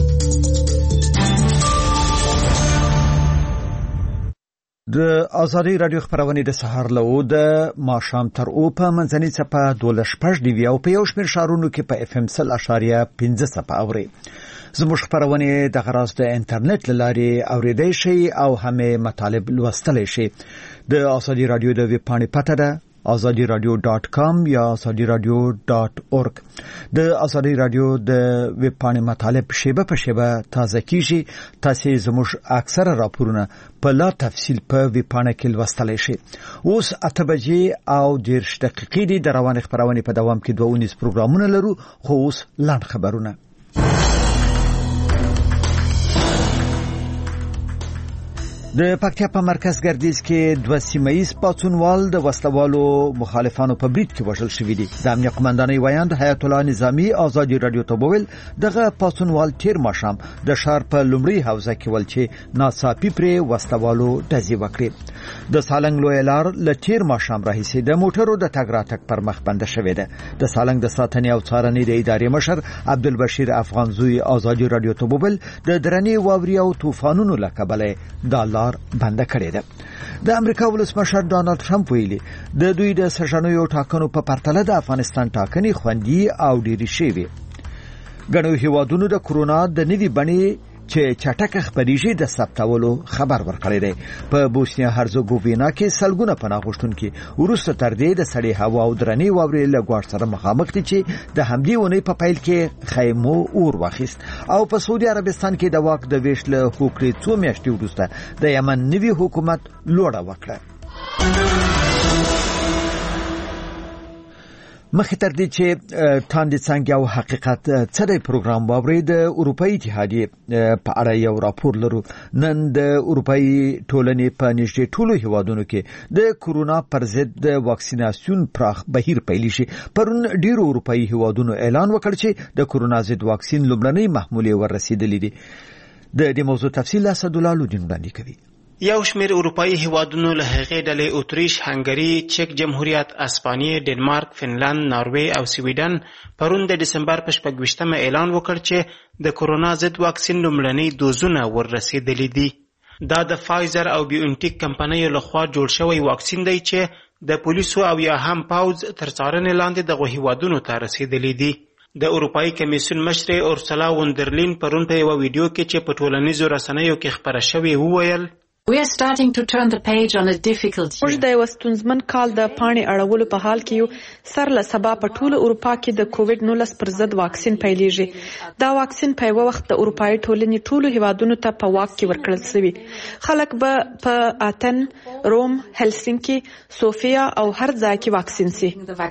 د ازادي رادیو خبرونه د سهار له د ماښام تر او په منځني څپه 12.5 او په یو شمېر شارونو کې په FM 0.5 څپه اوري. زموږ خبرونه د غراس د انټرنیټ لارې اوریدای شي او هم مطالب لوستلی شي. د ازادي رادیو د ویب پاڼې پته ده azadiradio.com یا azadiradio.org. د ازادي رادیو د ویب پاڼې مطالب شیبه په شیبه تازه کیږي. تاسو زموږ اکثره راپورونه په لا تفصیل په ویب پاڼه کې لوستلی شئ. اوس 8 بجې او 10 دقیقې دي. د روان خبرونه په دوام کې 22 پروګرامونه لرو، خو اوس لاند خبرونه. د پکتیا په مرکز ګردیز کې 2 سیمایي پاتونوال د وسلوالو مخالفانو په برید کې وژل شوی دي. د امنیت قومندانۍ ویاند حیات الله نظامی ازادي رادیو ته وویل دغه پاتونوال تیر ماښام د شهر په لومړی حوزه کې ول چې ناڅاپي پرې وسلوالو ډزې وکړې. د سالنګ لوی لار ل تیر ماښام راهیسې د موټرو د تګ راتګ پر مخ بنده شوې ده. د سالنګ د ساتنې او څارنې د ادارې مشر عبدالبشیر افغانزوی ازادي رادیو ته وویل د درنې واوري او طوفانونو له کبله د بنده کړې ده. د امریکا ولسمشر ډانلډ ټرمپ ویلي د دوی د سژنیو ټاکنو په پرتله د افغانستان ټاکنې خوندي او ډېرې شوې. ګڼو هیوادونو د کورونا د نوي بڼې چې چټک خبريږي د ثبتولو خبر ورکړی دی. په بوسنیا هرزګووینا کې سلګونه پناه غوښتونکي ورسته تر دې د سړې هوا او درنې واورې له ګواښ سره مخامخ دي چې د همدې ونې په پیل کې خیمو اور واخیست. او په سعودي عربستان کې د واک د ویش له هوکړې 2 میاشتې وروسته د یمن نوي حکومت لوړه وکړه. مخکې تر دې چې تاندې څنګه او حقیقت څه دی پروګرام باوري د اروپאי اتحادیې په اړه یو راپور لرو. نن د اروپאי ټولنې په نږدې ټولو هیوادونو کې د کورونا پر ضد د واکسیناسیون پراخ بهیر پیل شي. پرون ډیرو اروپאי هیوادونو اعلان وکړ چې د کورونا ضد واکسین لومړنۍ محمولې ورسېدلې دي. د دې موضوع تفصیل اسد الله لودین وړاندې کوي. یو شمېر اروپאי هیوادونو له هغې ډلې اتریش، هنګري، چک جمهوریت، اسپانیې، ډنمارک، فنلند، ناروې او سویډن پرون د ډسمبر په 26 اعلان وکړ چې د کورونا ضد واکسین لومړنۍ دوزونه ورسېدلې دي. دا د فایزر او بیونټیک کمپنیو لخوا جوړ شوی واکسین دی چې د پولیسو او یا هم پوځ تر څارنې لاندې دغه هیوادونو ته رسېدلې دي. د اروپאי کمیسیون مشر اورسلا وندرلین پرون په یو ویډیو کې چې په ټولنیزو رسنیو کې خبره شوې وویل موږ د یو ستونزمن کال د پاڼې اړولو په حال کې یو سر له سبا په ټوله اروپا کې د کووډ-19 پر ضد واکسین پیلېږي. دا واکسین په یو وخت د اروپאי ټولنې ټولو هیوادونو ته په واک کې ورکړل شوی. خلک به په آتن، روم، هلسینکی، سوفیا او هر ځای کې واکسین سي.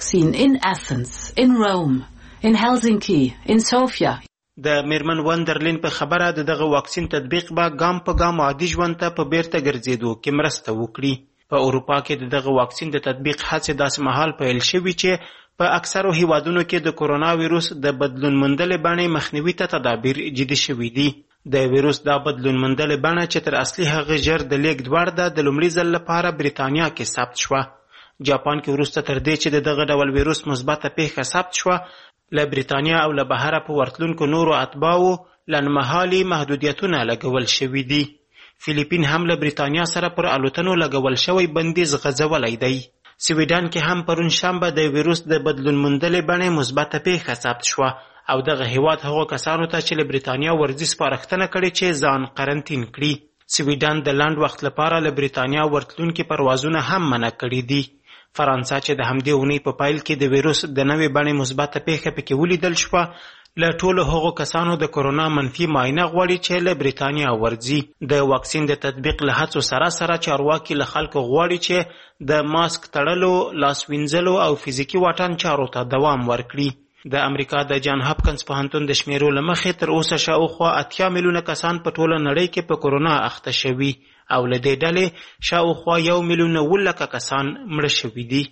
د میرمن وندرلین په خبره دغه واکسین تطبیق به ګام په ګام عادي ژوند ته په بیرته ګرځېدو کې مرسته وکړي. په اروپا کې دغه واکسین د تطبیق هڅې داسې مهال پیل شوي چې په اکثرو هیوادونو کې د کورونا ویروس د بدلون موندلې بڼې مخنیوي ته تدابیر جدي شوي دي. د ویروس دا بدلون موندلې بڼه چې تر اصلي هغه ژر د لیږد وړ ده د لومړي ځل لپاره بریتانیا کې ثبت شوه. جاپان کې وروسته تر دې چې دغه ډول ویروس مثبته پیښه ثبت شوه له بریتانیا او له بهره په ورتلونکو نورو اتباعو لنډمهالي محدودیتونه لګول شوي دي. فیلیپین هم له بریتانیا سره پر الوتنو لګول شوی بندیز غځولی دی. سویډن کې هم پرون شنبه د ویروس د بدلون موندلې بڼې مثبته پیښه ثبت شوه او دغه هیواد هغو کسانو ته چې له بریتانیا ورځي سپارښتنه کړې چې ځان قرنطین کړي. سویډن د لنډ وخت لپاره له بریتانیا ورتلونکي پروازونه هم منع کړي دي. فرانسه چې د همدې اونۍ په پیل کې د ویروس د نوې بڼې مثبته پیښه پکې ولیدل شوه له ټولو هغو کسانو د کورونا منفي معاینه غواړي چې له بریتانیا ورځي. د واکسین د تطبیق له هڅو سره سره چارواکي له خلکو غواړي چې د ماسک تړلو، لاس وینځلو او فزیکي واټن چارو ته دوام ورکړي. د امریکا د جان هاپکنز پوهنتون د شمیرو له مخې تر اوسه شاوخوا 80 میلیونه کسان په ټوله نړۍ کې په کورونا اخته شوي او له دې ډلې شاوخوا 1,900,000 کسان مړه شوي دي.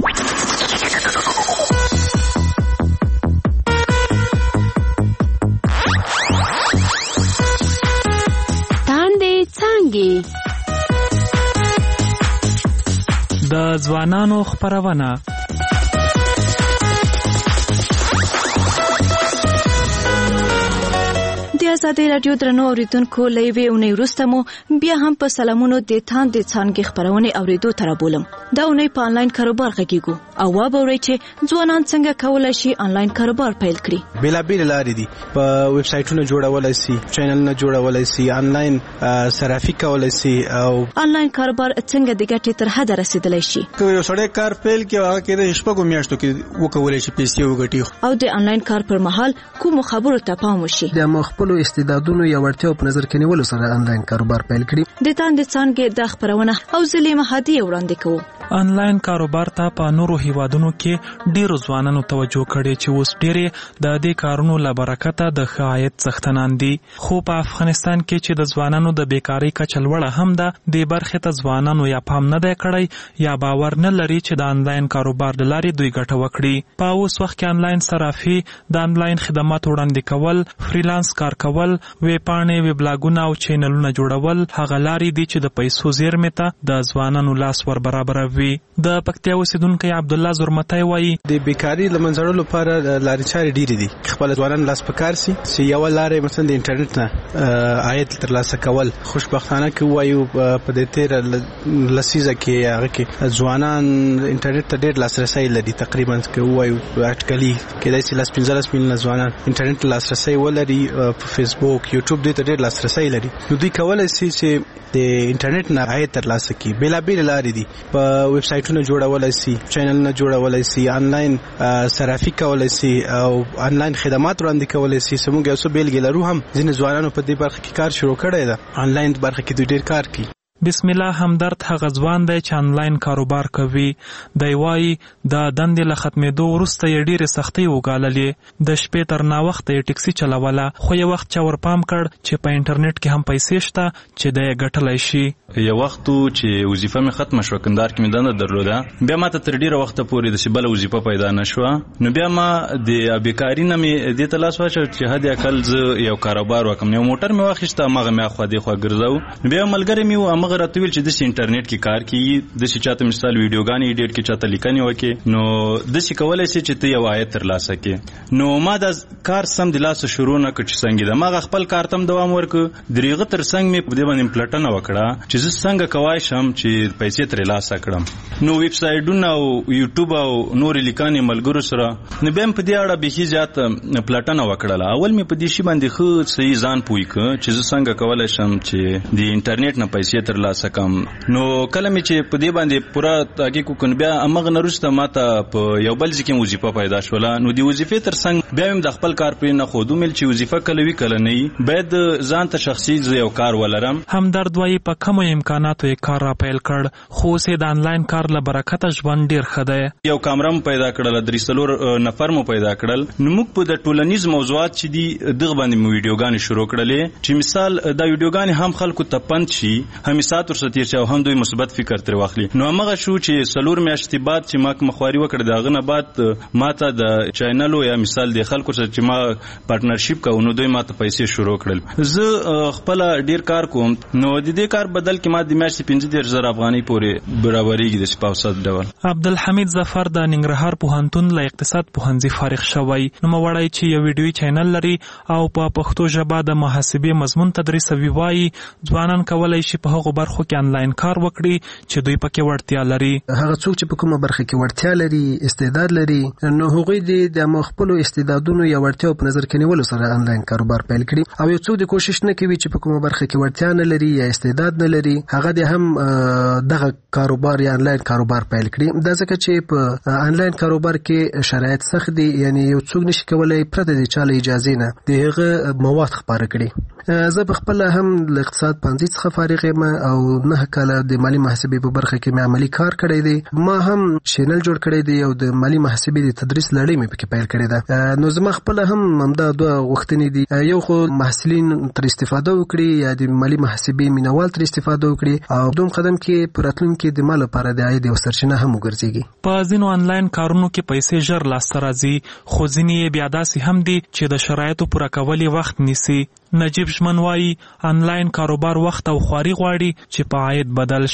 تاندې څانګې د ځوانانو خپرونه ازادي رادیو درنو اوریدونکو لوي اونۍ وروسته مو بیا هم په سلامونو د تاندې څانګې خبرونه اوریدو تر بولم دا اونۍ په انلاین کاروبار غږیږو او وابورئ چې ځوانان څنګه کولای شي انلاین کاروبار پیل کړي. بیلابیل لارې دي، په ویب سایټونو جوړولای شي، چینلونه جوړولای شي، انلاین صرافي کولای شي او انلاین کاروبار څنګه د ګټې تر حد رسیدلی شي. که یو سړی کار پیل کړي هغه کې د شپږو میاشتو کې وکولای شي پیسې وګټي. او د انلاین کار پر مهال کوم خبرو ته پام وشي. د خپل استعدادونو یا وړتیاو په نظر کې نیولو سره انلاین کاروبار پیل کړي. د تاندې څانګې د خبرونه او زلیم هدیه وړاندې کوو. انلاین کاروبار ته په نورو هیوادونو کې ډیرو ځوانانو توجه کړې چې اوس ډېرې د دې کارونو له برکته د ښه عاید څښتنان دي. خو په افغانستان کې چې د ځوانانو د بیکارۍ کچه لوړه هم ده، دې برخې ته ځوانانو یا پام نه دی کړی یا باور نه لري چې د انلاین کاروبار د لارې دوی ګټه وکړي. په اوس وخت کې انلاین صرافي، د انلاین خدمات وړاندې کول، فریلانس کار کول، ویب پاڼې، ویب لاګونه او چینلونه جوړول هغه لارې دي چې د پیسو زیرمې ته د ځوانانو لاس ور برابروي. د پکتیا اوسیدونکی عبدالله زرمتی وایي د بیکاری له منځ وړلو لپاره لارې چارې ډېرې دي. خپل ځوانان لاس په کار سي چې یوه لارې مثلا د انټرنیټ نه عاید ترلاسه کول. خوشبختانه کې وایو په دې تېره لسیزه کې هغه کې ځوانان انټرنیټ ته ډېر لاسرسی لري. تقریبا کې وایو اټکلي کېدای شي 15 میلیونه ځوانان انټرنیټ ته لاسرسی ولري. په فیسبوک، یوټیوب دوی ته ډېر لاسرسی لري. نو دوی کولی شي چې د انټرنیټ نه عاید ترلاسه کړي. بیلابیل لارې دي، په ویب سایټونو جوړولای شي، چینلونه جوړولای شي، انلاین صرافي کولای شي او انلاین خدمات وړاندې کولای شي. سمون یو څه بیلګې لرو هم ځینې ځوانانو په دې برخه کې کار شروع کړی ده. انلاین برخه کې دوی ډېر کار کوي. بسم الله همدرد هغه ځوان دی چې انلاین کاروبار کوي. دی وایي د دندې له ختمېدو وروسته یې ډېرې سختۍ وګاللې. د شپې تر ناوخته یې ټکسي چلوله، خو یو وخت چا ورپام کړ چې په انټرنیټ کې هم پیسې شته چې دی یې ګټلی شي. یو وخت چې وظیفه مې ختمه شوه، کندهار کې مې دنده درلوده، بیا ما ته تر ډېره وخته پورې داسې بله وظیفه پیدا نه شوه. نو بیا ما د بیکاري نه مې دې ته لاس واچوه چې حد اقل زه یو کاروبار وکړم. یو موټر مې واخیسته، هماغه مې اخوا دېخوا ګرځو. نو بیا ملګری مې و، هماغه راته ویل چې داسې انټرنیټ کې کار کوي، داسې چاته مثال ویډیوګانې ایډیټ کې، چاته لیکنې وکړي، نو داسې کولی شي چې ته یو عاید ترلاسه کړې. نو ما دا کار سم د لاسه شروع نه کړ چې څنګه ده. ما خپل کار ته دوام ورکړ. د هغه تر څنګ مې په دې باندې پلټنه وکړه چې زه څنګه کولی شم چې پیسې ترلاسه کړم. نو ویب سایټونه او یوټیوب او نورې لیکنې ملګرو سره، نو بیا په دې اړه بیخي زیات پلټنه وکړله. اول مې په دې شي باندې ښه صحیح ځان پوه کړ چې زه څنګه کولی شم چې د انټرنیټ نه پیسې ترلاسه کړم. نو کله مې چې په دې باندې پوره تحقیق وکړ، بیا هماغه نه وروسته ماته په یو بل ځای کې وظیفه پیدا شوله. نو د وظیفې تر څنګ بیا مې د خپل کار پرې نه ښود، ومېل چې وظیفه کله وي کله نه وي، باید ځان ته شخصي یو کار ولرم. همدرد وایي په کمو امکاناتو یې کار را پیل کړ، خو اوس یې د انلاین کار له برکته ژوند ډېر ښه دی. یو کامره مو پیدا کړله، 3 نفر مو پیدا کړل. نو موږ په د ټولنیز موضوعات چې دي دغه باندې مو ویډیوګانې شروع کړلې چې مثال دا ویډیوګانې هم خلکو ته پند شي، هم سات ورسره تېر شي او هم دوی مثبت فکر تر واخلي. نو هغه شو چې 4 میاشتې بعد چې ما کوم خواري وکړه، دغه نه بعد ما ته د چینلو یا مثال د خلکو سره چې ما پارتنرشپ کوو، نو دوی ما ته پیسې شروع کړل. زه خپل ډیر کار کوم، نو د دې کار بدل کې ما د میاشتې 15,000 افغانۍ پورې برابرېږي د سپاوسات ډول. عبدالحمید ظفر د ننګرهار پوهنتون له اقتصاد پوهنځي فارغ شوی. نو وړای چې یو ویډیوي چینل لري او په پښتو ژبه د محاسبې مضمون تدریسوي. وایي ځوانان کولای شي په هغو برخو کې انلاین کار وکړي چې دوی پکې وړتیا لري. هغه څوک چې په کومه برخه کې وړتیا لري، استعداد لري، نو هغوی د خپل استعدادونو یا وړتیاو په نظر کې نیولو سره انلاین کاروبار پیل کړي. او یو څوک د کوشش نه کوي چې په کومه برخه کې وړتیا نه لري یا استعداد نه لري، هغه د هم دغه کاروبار یا انلاین کاروبار پیل کړي. دا ځکه چې په انلاین کاروبار کې شرایط سخت دي، یعنی یو څوک نشي کولای پرته د چا له اجازې نه د هغه مواد خپاره کړي. زه په خپل هم له اقتصاد پوهنځي څخه فارغ یم او 9 کاله د مالی محاسبې په برخه کې مې عملی کار کړی دی. ما هم چینل جوړ کړی دی او د مالی محاسبې د تدریس لړۍ مې پکې پیل کړې ده. نو زما خپل هم همدا 2 غوښتنې دي، یو خو محصلین تر استفاده وکړي یا د مالی محاسبې مینوال تر استفاده وکړي، او دوم قدم کې پر راتلونکي د مال لپاره د عاید یو سرچینه هم وګرځيږي. په ځینو انلاین کارونو کې پیسې ژر لاسته راځي، خو ځینې یې بیا داسې هم دي چې د شرایطو پوره کول وخت نیسي. نجیب ژمن وایي انلاین کاروبار وخت او خواري غواړي چې په عاید بدل شي.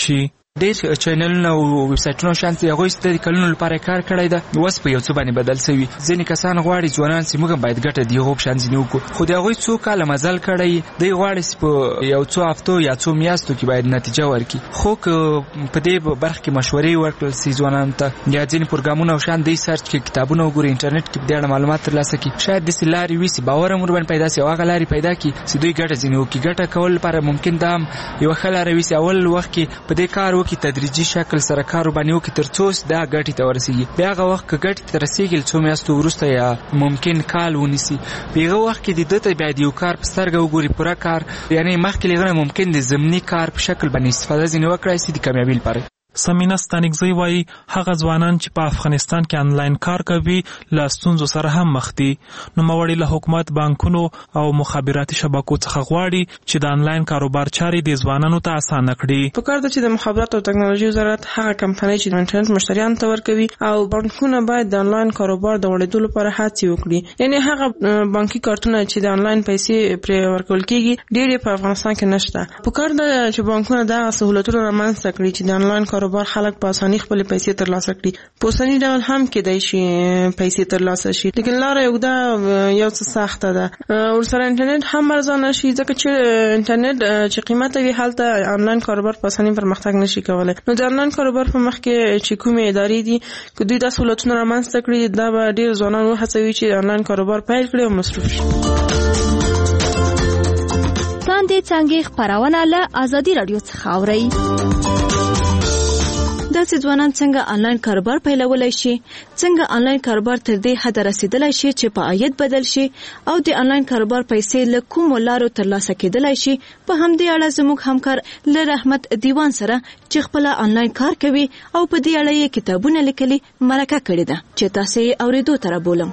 ډېر چینلونه او ویب سایټونه شانتي هغوی د کلونو لپاره کار کړی ده، اوس په یو څه باندې بدل شوي. ځینې کسان غواړي ځوانان چې موږ باید ګټه د هغو په شان ځینې وکړو، خو د هغوی څو کاله مزل کړی دی غواړي چې په یو څو هفتو یا څو میاشتو کې باید نتیجه ورکړي. خو که په دې برخه کې مشورې ورکړل شي ځوانانو ته یا ځینې پروګرامونه او شان دی سرچ کې کتابونه وګوري، انټرنیټ کې د اړه معلومات ترلاسه کړي، شاید داسې لارې وي چې باور هم ورباندې پیدا شي او هغه لارې پیدا کړي چې دوی ګټه ځینې وکړي. ګټه کول لپاره ممکن دا هم یوه ښه لاره وي چې اول وخت کې په دې کار وکړي، تدریجي شکل سره کار باندې وکړي تر څو دا ګټې ته ورسېږي. بیا هغه وخت که ګټې ته رسېږي څو میاشتو وروسته یا ممکن کال ونیسي، په هغه وخت کې د ده ته باید یو کار په سترګه وګوري، پوره کار، یعنې مخکې له هغه نه ممکن د ضمني کار په شکل باندې استفاده ځینې وکړای شي د کامیابۍ لپاره. سمینه ستانکزی وایي هغه ځوانان چې په افغانستان کې آنلاین کار کوي له ستونزو سره هم مخ دي. نوموړي له حکومت، بانکونو او مخابراتي شبکو څخه غواړي چې د آنلاین کاروبار چارې د ځوانانو ته اسانه کړي. په کار ده چې د مخابراتو او ټکنالوژي وزارت هغه کمپنۍ چې د انټرنیټ مشتریانو ته ورکوي او بانکونه باید د آنلاین کاروبار د وړېدو لپاره هڅې وکړي. یعنې هغه بانکي کارتونه چې د آنلاین پیسې پرې ورکول کېږي ډېرې په افغانستان کې نشته. په کار ده چې بانکونه دغه سهولتونه رامنځته کړي چې د آنلاین کاروبار خلک په اسانۍ خپل پیسې ترلاسه کړي. په اوسني ډول هم کېدای شي پیسې ترلاسه شي، لیکن لاره اوږده یو څه سخته ده. ورسره انټرنیټ هم ارزانه شي، ځکه چې انټرنیټ چې قیمته وي هلته آنلاین کاروبار په اسانۍ پرمختګ نشي کولی. نو د آنلاین کاروبار په مخ کې چې کومې ادارې دي که دوی دا سهولتونه رامنځته کړي، دا به ډېر ځوانان وهڅوي چې آنلاین کاروبار پیل کړي او مصروف شي. تاندې څانګې خپرونه له ازادي راډیو څخه اورئ. داسې ځوانان څنګه آنلاین کاروبار پیلولی شي، څنګه آنلاین کاروبار تر دې حده رسیدلی شي چې په عاید بدل شي او د آنلاین کاروبار پیسې له کومو لارو ترلاسه کېدلی شي، په همدې اړه زموږ همکار له رحمت دیوان سره چې خپله آنلاین کار کوي او په دې اړه یې کتابونه لیکلي مرکه کړې ده چې تاسې یې اورېدو ته رابولم.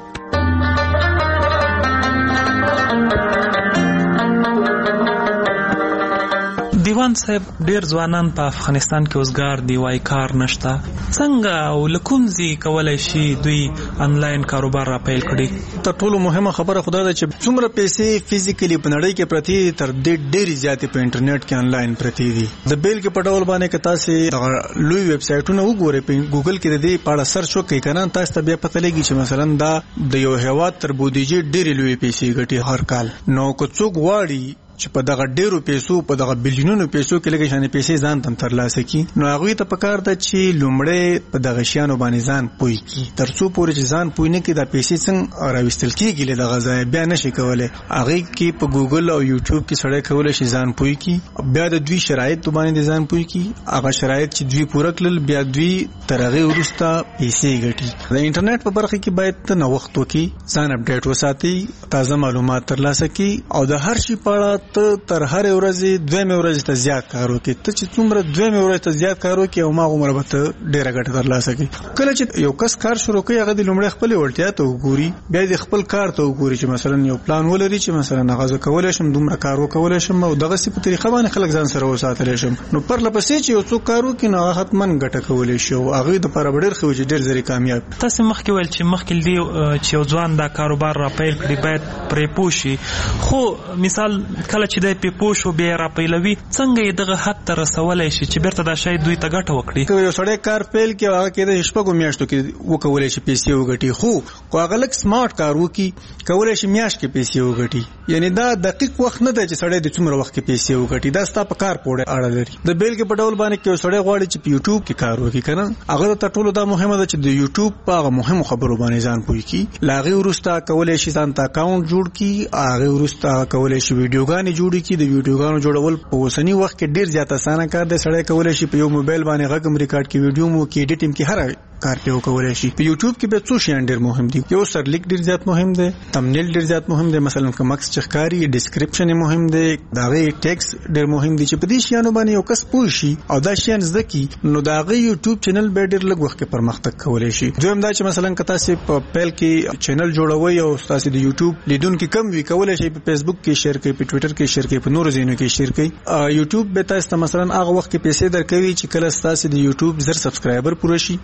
دیوان صاحب، ډیر ځوانان په افغانستان کې اوسګار دی، وای کار نشته، څنګه او لکومزي کولای شي دوی آنلاین کاروبار را پیل کړي؟ تر ټولو مهمه خبره خدا ده چې څومره پیسې فزیکلی په نړۍ کې پرتی تر دې ډېری زیاتې په انټرنیټ کې آنلاین پرتی دي. د بیل کې په ډول باندې که تاسو لوی ویب سایټونه وګورئ، په ګوګل کې د دې په اړه سرچ وکړئ کنه، تاسو ته بیا پته لګي چې مثلا دا د یو هیواد تر بودیجې ډېری لوی پیسې ګټي هر کال. نو که څوک غواړي چې په دغه ډیرو پیسو، په دغه بلیونونو پیسو کې لګي شانې پیسې ځان تم ترلاسه کی، نو هغه ته پکار ده چې لومړی په دغه شیانو باندې ځان پوي کی، ترڅو پورې چې ځان پوي نه کی دا پیسې څنګه راوستل کیږي له دغه ځای بیا نشي کولای. هغه کې په ګوګل او یوټیوب کې سړی کولای شي ځان پوي کی، بیا د دوی شرایط باندې ځان پوي کی، هغه شرایط چې دوی پوره کړل بیا دوی ترغه ورسته پیسې ګټي. د انټرنیټ په برخه کې باید ته نو وخت وکي، ځان اپډیټ وساتي، تازه معلومات ترلاسه کی او د هر شي په اړه تر هر ورځې دویمه ورځ ته زیات کار وکړي. ته چې څومره دویمه ورځ ته زیات کار وکړي او ما عمر به ته ډیره ګټه ترلاسه کړي. کله چې یو کس کار شروع کوي هغه د لومړی خپل وړتیا ته وګوري، بیا د خپل کار ته وګوري چې مثلا یو پلان ولري چې مثلا هغه کولای شم دومره کار وکولای شم او دغه سی په طریقه باندې خلک ځان سره وساتلی شم، نو پر لپسې چې یو څوک کار وکړي نو هغه حتما ګټه کولی شي او هغه د لپاره ډیر ښه وي چې ډیر زری کامیاب. تاسو مخکې ویل چې مخکې دی چې یو ځوان دا کاروبار را پیل کړي باید پرې پوه شي، خو مثال کله چې دی پې پوه شو بیا را پیلوي، څنګه یې دغه حد ته رسولی شي چې بیرته دا شی دوی ته ګټه وکړي؟ که یو سړی کار پیل کړي هغه کېدای شي شپږو میاشتو کې وکولی شي پیسې وګټي، خو هغه لږ سمارټ کار وکړي کولی شي میاشت کې پیسې وګټي. یعنی دا دقیق وخت نه دی چې سړی د څومره وخت کې پیسې وګټي، دا ستا په کار پورې اړه لري. د بیلګې په ډول باندې کې یو سړی غواړي چې په یوټیوب کې کار وکړي کنه، هغه ته ټولو دا مهمه ده چې د یوټیوب په هغه مهمو خبرو باندې ځان پوه کړي. له هغې وروسته کولی شي ځان ته اکاونټ جوړ کړي، هغې وروسته کولی شي ویډیوګانې جوړې کړي. د ویډیوګانو جوړول په اوسني وخت کې ډیر زیات اسانه کار دی. سړی کولی شي په یو موبایل باندې غږ هم ریکارډ کړي، ویډیو مو کې ایډیټینګ کې هر کار په وکولای شي. په یوټیوب کې به څو شیان ډیر مهم دي. یو سرلیک ډیر زیات مهم دی، تمنیل ډیر زیات مهم دی، مثلا کوم مکس چخکاری ډیسکرپشن مهم دی، داغه ټیکس ډیر مهم دی چې په دې شیانو باندې یو کس پوه شي او دا شیان زده کی، نو داغه یوټیوب چینل به ډیر لږ وخت کې پرمختګ کولای شي. دویم دا چې مثلا کته سي په پیل کې چینل جوړوي او تاسو د یوټیوب لیدونکو کم وی کولای شي په فیسبوک کې شیر کړئ، په ټوئیټر کې شیر کړئ، په نورو ځایونو کې شیر کړئ. یوټیوب به تاسو مثلا هغه وخت کې پیسې درکوي چې کله تاسو د یوټیوب زر سبسکرایبر پوره شي او 4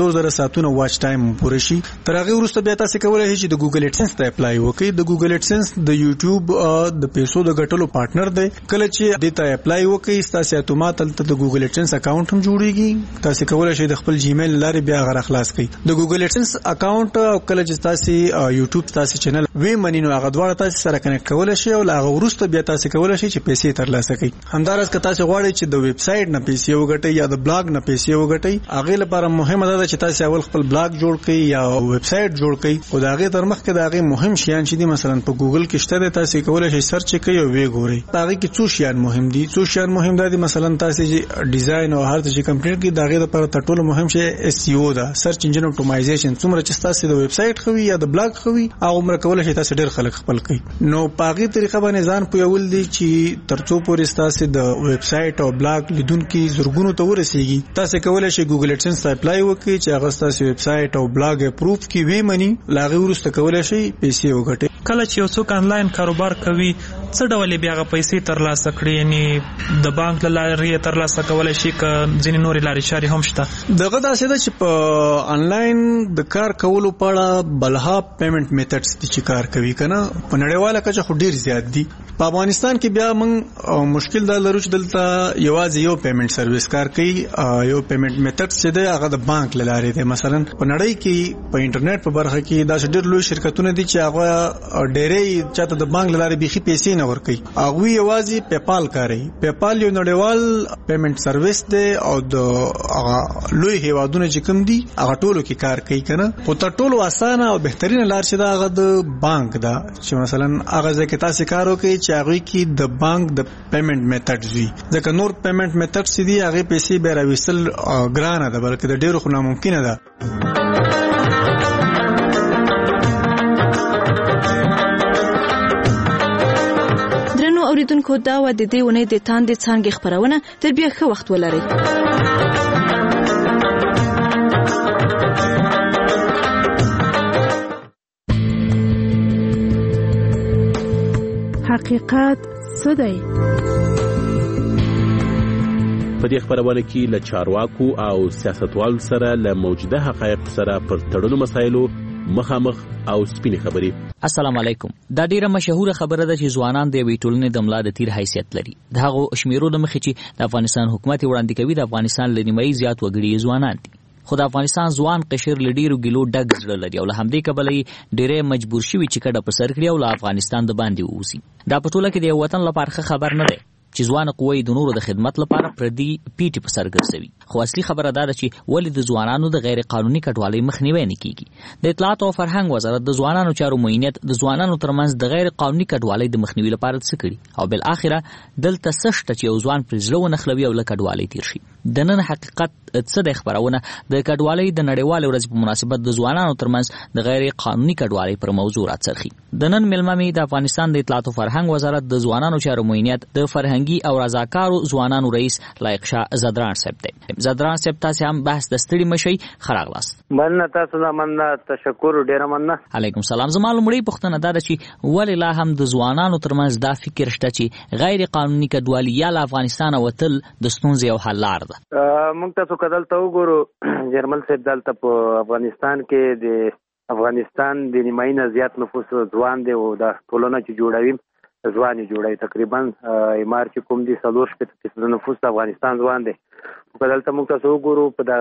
300,000 ساعتونه واچ ټایم پوره شي. تر هغه وروسته بیا تاسو کولای شئ چې د ګوګل ایډسنس ته اپلای وکړئ. د ګوګل ایډسنس د یوټیوب د پیسو د ګټلو پارټنر دی. کله چې دې ته اپلای وکړئ تاسو اتومات د ګوګل ایډسنس اکاونټ هم جوړیږي. تاسو کولای شئ د خپل جیمیل لارې بیا غره خلاص کړئ. د ګوګل ایډسنس اکاونټ او کله چې تاسو یوټیوب تاسو چینل وی منینو هغه دواړه تاسو سره کنیکټ کولای شئ او هغه وروسته بیا تاسو کولای شئ چې پیسې ترلاسه کړئ. همدارس که تاسو غواړئ چې د ویب سټ نه پیسې وګټئ یا د بلاګ نه پیسې وګټئ هغه لپاره مهمه ده چې تاسو اول خپل بلاګ جوړ کړئ یا ویب سټ جوړ کړئ. او دا هغه تر مخکې دا هغه مهم شیان چې دي مثلا په ګوګل کې شته دي تاسو کولای شئ سرچ کړئ او وی ګورئ. هغه کې څو شیان مهم دي. څو شیان مهم دي مثلا تاسو چې ډیزاین او هر څه کمپلیټ کړئ دا هغه لپاره تر ټولو مهم شی اس ای او ده سرچ انجن اپټیمایزیشن. څومره چې تاسو د ویب سټ خوي یا د بلاګ خوي هغه عمر کولای شئ تاسو ډیر خلک خپل کړئ. نو په هغه طریقه باندې ځان پویول دي چې ترڅو پورې تاسو د ویب سټ او بلاګ لیدونکو زرګونو ته ورسیږي تاسو کولای شئ ګوګل ایډسنس ته اپلای وکړئ چې هغه تاسو ویب سټ او بلاګ اپروف کی وی منی لاغه ورسته کولای شئ پیسې وګټئ. کله چې یو څوک آنلاین کاروبار کوي څه ډول بیا غو پیسې ترلاسه کړي یعنی د بانک له لارې ترلاسه کولای شي ک ځینې نورې لارې چارې هم شته. دغه داسې ده چې په آنلاین د کار کولو په اړه بلها پیمنٹ میتھډز چې کار کوي کنه په نړیواله کچه خو ډیر زیات دي. په افغانستان کې بیا موږ مشکل دا لرو چې دلته یوازې یو پیمنٹ سرویس کار کوي. یو پیمنٹ میتھډ چې دی هغه د بانک له لارې دی. مثلا په نړۍ کې په انټرنیټ په برخه کې دا ډېر لوی شرکتونه دي چې هغه ډېرې چاته د بانک له لارې بيخي پیسې نه ورکوي. هغه یوازې پیپال کاروي. پیپال یو نړیوال پیمنٹ سرویس دی او د لوی هیوادونو چې کوم دي هغه ټولو کې کار کوي کنه. خو تر ټولو اسانه او بهترینه لار چې دا هغه د بانک ده چې مثلا هغه ځکه تاسو کار وکړئ چې هغه کې د بانک د پیمنٹ میتھډز وي. ځکه نور پیمنٹ میتھډز دي هغه پیسې به راوستل ګرانه ده بلکې د ډیرو خو ناممکنه ده. درنو اوریدونکو دا و د دې ونې د تاندې څانګې خبرونه تر بیا ښه وخت ولرئ. حقیقت څه دی؟ په دې خبرونه کې له چارواکو او سیاستوالو سره له موجوده حقایق سره پر تړلو مسایلو مخامخ او سپینې خبرې. السلام علیکم. دا ډیره مشهوره خبره ده چې ځوانان د یوې ټولنې د ملا د تیر حیثیت لري. د هغو شمیرو د مخې چې د افغانستان حکومت وړاندې کوي د افغانستان له نیمایي زیات وګړي ځوانان دي. خو د افغانستان ځوان قشر له ډیرو ګیلو ډک زړه لري او له همدې کبله یې ډیری مجبور شوي چې کډه په سر کړي او له افغانستان د باندې ووځي. دا په ټوله کې د یو وطن لپاره ښه خبر نه دی چې ځوان قوی د نورو د خدمت لپاره پردي پیټي په سر ګرځوي. خو اصلي خبره دا ده چې ولې د ځوانانو د غیر قانوني کډوالۍ مخنیوی نه کیږي. د اطلاعات او فرهنګ وزارت د ځوانانو چارو معینیت د ځوانانو ترمنځ د غیر قانوني کډوالۍ د مخنیوي لپاره څه کړي او بل اخره دلته سشته چې یو ځوان پر ځلو نخلوي او له کډوالۍ تیر شي. د نن حقیقت څه د خبرونه د کډوالۍ د نړیوال ورځ په مناسبت د ځوانانو ترمنځ د غیر قانوني کډوالۍ پر موضوع راڅرخي. د نن ملممي د افغانستان د اطلاعات او فرهنګ وزارت د ځوانانو چارو معینیت د فرهنګي او رضاکارو ځوانانو رئیس لایق شاه زدران صاحب دی. زدران صاحب تاسو هم بحث د ستړي مشي خراغلاست. مننه تاسو ته مننه تشکر ډیر مننه. علیکم سلام. زما لومړی پوښتنه دا ده چې ولې لا هم د ځوانانو ترمنځ دا فکر شته چې غیر قانوني کډوالي یا له افغانستان وتل د ستونزې او حل لار ده. موږ تاسو کدل ته وګورو جرمن صاحب دلته په افغانستان کې د افغانستان د نیمایي نه زیات نفوس ځوان دی او د ټولنه چې جوړوي ځوان جوړوي تقریبا ایمار چې کوم دي 40% نفوس د افغانستان ځوان دی. کدلته موږ تاسو وګورو په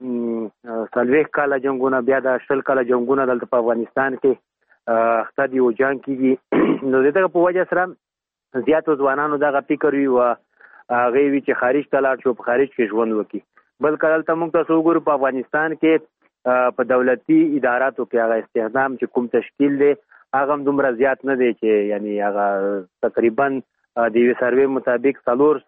د سلويخ کاله جنگونه بیا د 10 کاله جنگونه دلته په افغانستان کې اخته دی او جنگ کیږي. نو دغه په وجه سره زیات ځوانانو دغه فکر وی او هغه وی چې خارج ته لاړ شو په خارج کې ژوند وکړي. بل کله موږ تاسو وګورو په افغانستان کې په دولتي اداراتو کې هغه استخدام چې کوم تشکیل دی هغه هم دومره زیات نه دی چې یعنی هغه تقریبا د یو سروې مطابق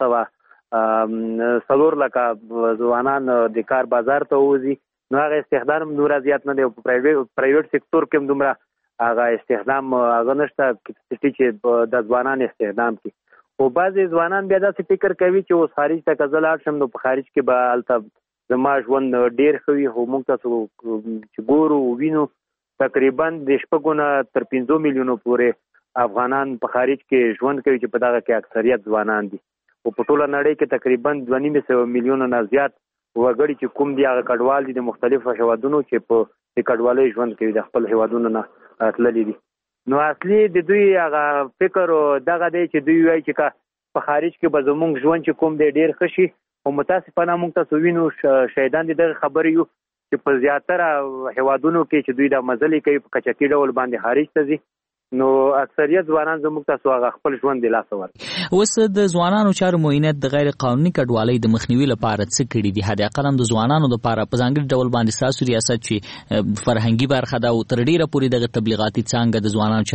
400 لکه ځوانان د کار بازار ته وځي. نو هغه استخدام دومره زیات نه دی. په پرایویټ سکتور کې هم دومره هغه استخدام هغه نشته چې د ځوانان استخدام کې. او بعضې ځوانان بیا داسې فکر کوي چې اوس خارج ته که زه لاړ شم نو په خارج کې به هلته زما ژوند ډېر ښه وي. خو موږ تاسو چې ګورو وینو تقریبا د 6 نه تر 15 میلیونو پورې افغانان په خارج کې ژوند کوي چې په دغه کې اکثریت ځوانان دي. او په ټوله نړۍ کې تقریبا 2.5 میلیونه نه زیات وګړي چې کوم دی هغه کډوال دي د مختلفو هیوادونو چې په د کډوالۍ ژوند کوي د خپل هیوادونو نه تللي دي. نو اصلي د دوی هغه فکر دغه دی چې دوی وایي چې په خارج کې به زموږ ژوند چې کوم دی ډېر ښه شي، خو متاسفانه موږ تاسو وینو شهیدان دي دغه خبرې یو چې په زیاتره هیوادونو کې چې دوی د مزلې کوي په کچکي ډول باندې خارج ته ځي، نو اکثریت ځوانان زموږ تاسو هغه خپل ژوند د لاسه ورکوي. اوس د ځوانانو چارو معاینات د غیر قانوني کډوالۍ د مخنیوي لپاره څه کړي دي؟ حد اقل د ځوانانو لپاره په ځانګړي ډول باندې ستاسو ریاست چې فرهنګي برخه ده او تر ډیره پورې دغه تبلیغاتي څانګه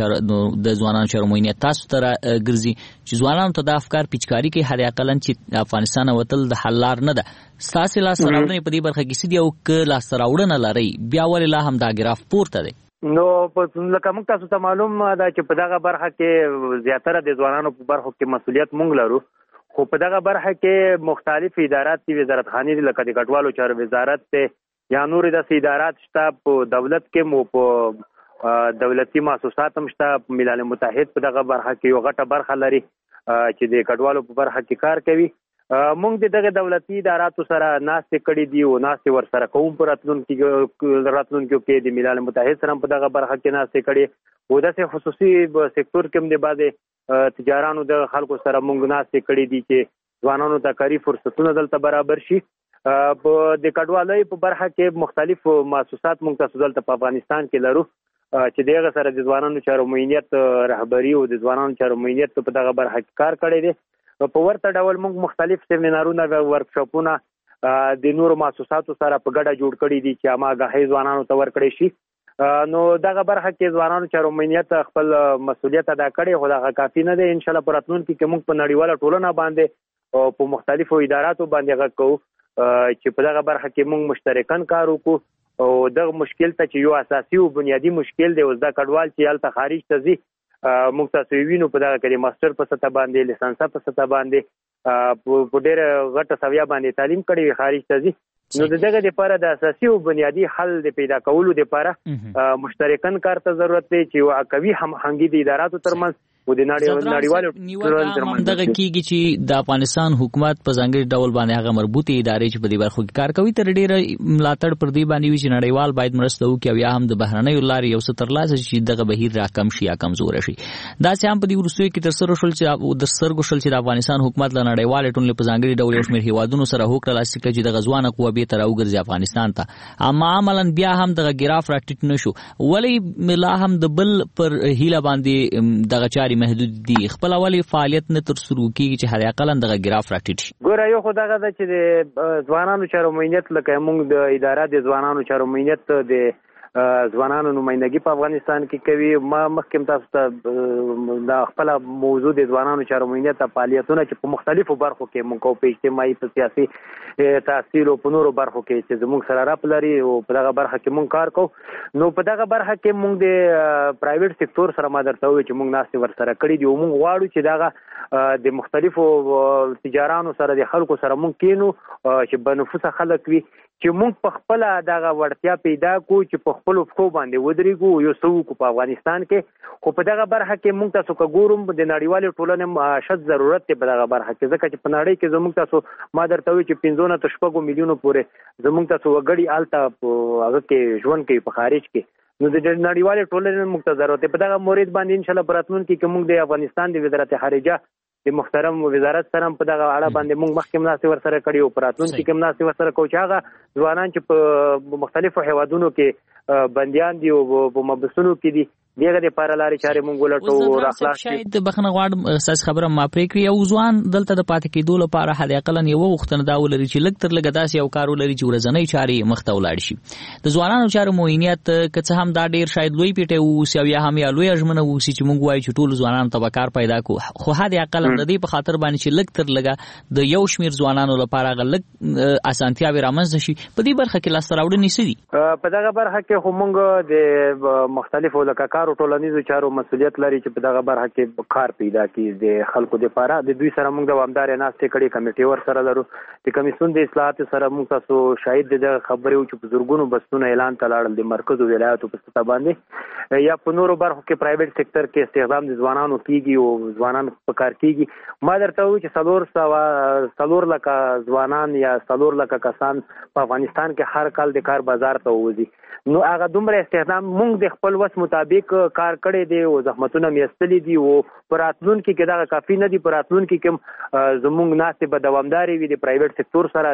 د ځوانانو چارو معاینات تاسو ته ګرځي چې ځوانانو ته د افکار پیچکاري کوي حد اقل چې افغانستان وتل د حل لار نه ده. ستاسو لاسته راوړنې په دې برخه کې څه دي او که لاسته راوړنه لرئ بیا ولې لا هم دا ګراف پورته دی؟ نو لکه موږ تاسو ته معلوم ده چې په دغه برخه کې زیاتره د ځوانانو په برخو کې مسؤلیت موږ لرو، خو په دغه برخه کې مختلف ادارات دي، وزارت خانې دي، لکه د کډوالو چارو وزارت ته یا نور داسې ادارات شته په دولت کې، مو په دولتي مؤسسات هم شته. ملل متحد په دغه برخه کې یو غټه برخه لري چې د کډوالو په برخه کې کار کوي. موږ د دغه دولتي اداراتو سره ناستې کړې دي او ناستې ورسره کوم په راتلونکو کې د ملل متحد سره په دغه برخه کې ناستې کړې او داسې خصوصي سکتور کې هم د بعضې تجارانو د خلکو سره موږ ناستې کړې دي چې ځوانانو ته کاري فرصتونه دلته برابر شي. د کډوالۍ په برخه کې مختلف مؤسسات موږ تاسو دلته په افغانستان کې لرو چې دغه سره د ځوانانو چارو معاینت رهبري او د ځوانانو چارو معاینت په دغه برخه کې کار کړی دی. په ورته ډول موږ مختلف سیمینارونه او ورکشاپونه د نورو مؤسساتو سره په ګډه جوړ کړي دي چې اماګاهي ځوانانو ته ورکړي شي. نو دغه برخه کې ځوانانو چارو معاینت خپل مسؤلیت ادا کړي، خو دا کافي نه دی. ان شاء الله په راتلونکي کې موږ په نړیواله ټولنه باندې او په مختلفو اداراتو باندې غږ کوو چې په دغه برخه کې موږ مشترکاً کار وکړو او دغه مشکل ته چې یو اساسي او بنیادی مشکل دی اوس دا کډوال چې هلته خارج ته ځي، موږ تاسو وینو په دغه کې ماستر په سطح باندې لیسانس په سطح باندې په ډېر غټه سویا باندې تعلیم کړي خارج ته ځي. نو دغه لپاره د اساسي او بنیادی حل د پیدا کولو لپاره مشترکاً کار ته ضرورت دی چې یو قوي هماهنګي د اداراتو ترمنځ او د نړیوالو ټولنو ترمنځ دغه کیږي چې د افغانستان حکومت په ځانګړي ډول باندې هغه مربوطه ادارې چې په دې برخو کې کار کوي تر ډیره ملاتړ پر دې باندې وي چې نړیوال باید مرسته وکړي او یا هم د بهرنیو لارې یو څه ترلاسه چې دغه بهیر راکم شي یا کمزور شي. دا چې هم په دې وروستیو کې تر سره شول چې د افغانستان حکومت له نړیوال ټولنې په ځانګړي ډول یو شمېر هیوادونو سره هوکړه لاسلیک کړي چې د غزوان قوه به تر اوګرځي افغانستان ته، اما عملاً بیا هم دغه ګراف راټیټ نشو. ولې لا هم د بل پر هیله باندې دغه چاري محدود دي؟ خپل اولی فعالیت نه تر سره کیږي چې هر اقل دغه ګراف راټیټ شي. ګوره یو خو دغه ده چې د ځوانانو چارو معاینت لکه موږ د اداره د ځوانانو چارو معاینت د ځوانانو نمائندګي په افغانستان کې کوي. ما مخکې تاسو ته د خپل موضوع د ځوانانو چارو معاینت فعالیتونه چې په مختلفو برخو کې موږ په اجتماعي په سیاسي تحصیل او په نورو برخو کې چې زموږ سره راپ لري او په دغه برخه کې موږ کار کوو. نو په دغه برخه کې موږ د پرایویټ سکتور سره ما درته وویل چې موږ ناستې ورسره کړي دي او موږ غواړو چې دغه د مختلفو تجارانو سره د خلکو سره موږ کینو چې بنفوسه خلک وي چې موږ په خپل دغه وړتیا پیدا کو چې په خپل پښو باندې ودرېږو یو څه کو په افغانستان کې. خو په دغه برخه کې موږ تاسو که ګورم د نړیوالې ټولنې شد ضرورت دی په دغه برخه کې، ځکه چې په نړۍ کې زموږ تاسو ما درته وویل چې 15 نه تر 6 میلیونو پورې زموږ تاسو وګړي هلته هغه کې ژوند کوي په خارج کې. نو د نړیوالې ټولنې موږ ته ضرورت دی. په دغه مورد باندې انشاءالله په راتلونکي کې موږ د افغانستان د وزارت خارجه د محترم وزارت سره په دغه اړه باندې موږ مخکې مناسب ورسره کړي او په راتلونکي کې مناسب ورسره کوو چې هغه ځوانان چې په مختلفو هیوادونو کې بندیان دي او په محبسونو کې دي دغه لپاره لارې چارې موږ ولټو او راخلاص شي. شاید بخنه غواړم اساس خبره ما پرې کړی او ځوان دلته د پاتې کېدو لپاره حد اقل یو وختونه دا ولري چې لږ تر لږه داسې یو کار ولري چې ورځنۍ چارې مخ ته ولاړ شي. د ځوانانو چارو معاینت که څه هم دا ډېر شاید لوی پیټی اوسي او یا هم یا لویه ژمنه اوسي چې موږ وایو چې ټولو ځوانانو ته به کار پیدا کړو، خو حد اقل د دې په خاطر باندې چې لږ تر لږه د یو شمېر ځوانانو لپاره هغه لږ اسانتیاوې رامنځته شي. په دې برخه کې لاسته راوړنې څه دي؟ په دغه برخه کې خو موږ د مختلفو لکه کار چارو ټولنیزو چارو مسولیت لري چې په دغه برخه کې کار پیدا کړي د خلکو لپاره. د دوی سره موږ دوامدار ناستې کړې کمیټې ور سره لرو. د کمیسیون د اصلاحات سره موږ تاسو شاهد د خبرې او چې په زورګونو بسونه اعلان تلاړل د مرکز او ولایتو په سطح باندې یا په نورو برخو کې پرایویټ سېکټر کې استخدام د ځوانانو کیږي او ځوانان په کار کیږي. ما درته وایي چې 4 لکه ځوانان یا 4 لکه کسان په افغانستان کې هر کال د کار بازار ته وځي. نو هغه دومره استخدام موږ د خپل وس مطابق کار کړی دی او زحمتونه میستلي دي او پر راتلونکي کې دا کافي نه دي. پر راتلونکي کې زموږ ناستې به دوامداري وي د پرایویټ سېکټور سره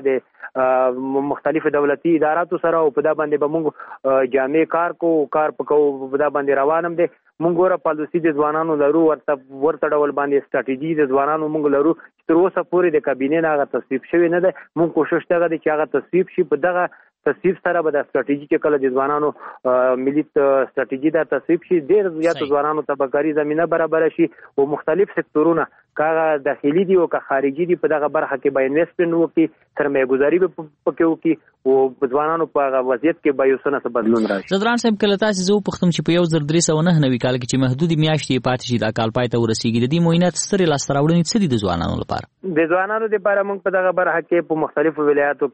د مختلفو دولتي اداراتو سره او په دا باندې به موږ جامع کار پکو په دا باندې روانم دي. موږ ګوره پالیسي د ځوانانو لرو ورته ډول باندې سټراټیجي د ځوانانو موږ لرو تر اوسه پورې د کابینې نه هغه تصویب شوی نه ده. موږ کوشش کوو چې هغه تصویب شي. په دغه تصویب سره به د سټراټیجي کې کله د ځوانانو ملي سټراټیجي دا تصویب شي ډېر زیات ځوانانو ته به کاري زمینه برابر شي او مختلف سکتورونه کاغه داخلي دي او که خارجي دي په دغه برخه کې به انویسټمنټ وکړي سرمایه گذاري به پکې وکړي او ځوانانو په هغه وضعیت کې به یو څه بدلون راشي. زدران صاحب کله تاسو زه پوښتم چې په 1309 کال کې چې محدودي میاشتې پاتې شي دا کال پای ته ورسیږي د دې معاینات سترې لاسته راوړنې څه دي د ځوانانو لپاره؟ د ځوانانو لپاره موږ په دغه برخه کې په مختلفو ولایاتو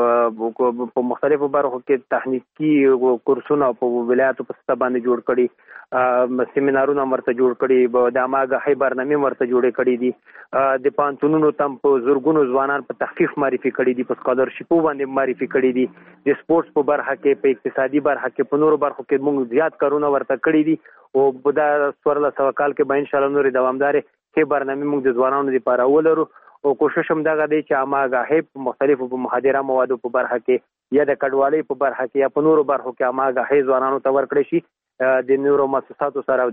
کې په مختلفو برخو کې تخنیکی کورسونه په ولایاتو په سطح باندې جوړ کړي سیمینارونه ورته جوړ کړي د اماګه برنامې ورته جوړې کړي دي د پانتونونو تم په زورګونو ځوانان په تخفیف معرفي کړي دي په سکالرشیپو باندې معرفي کړي دي د سپورتس په برخه کې په اقتصادي برخه کې په نورو برخو کې موږ زیات کارونه ورته کړي دي او په دا 1400 کال کې به ان شاء الله نور دوامدار کې برنامې موږ د ځوانانو لپاره ولرو او کوشش هم دغه دی چې اماګه په مختلفو په مخدره موادو په برخه کې یا د کډوالۍ په برخه کې یا په نورو برخو کې اماګه ځوانانو ته ورکړي شي د نورو مؤسساتو سره او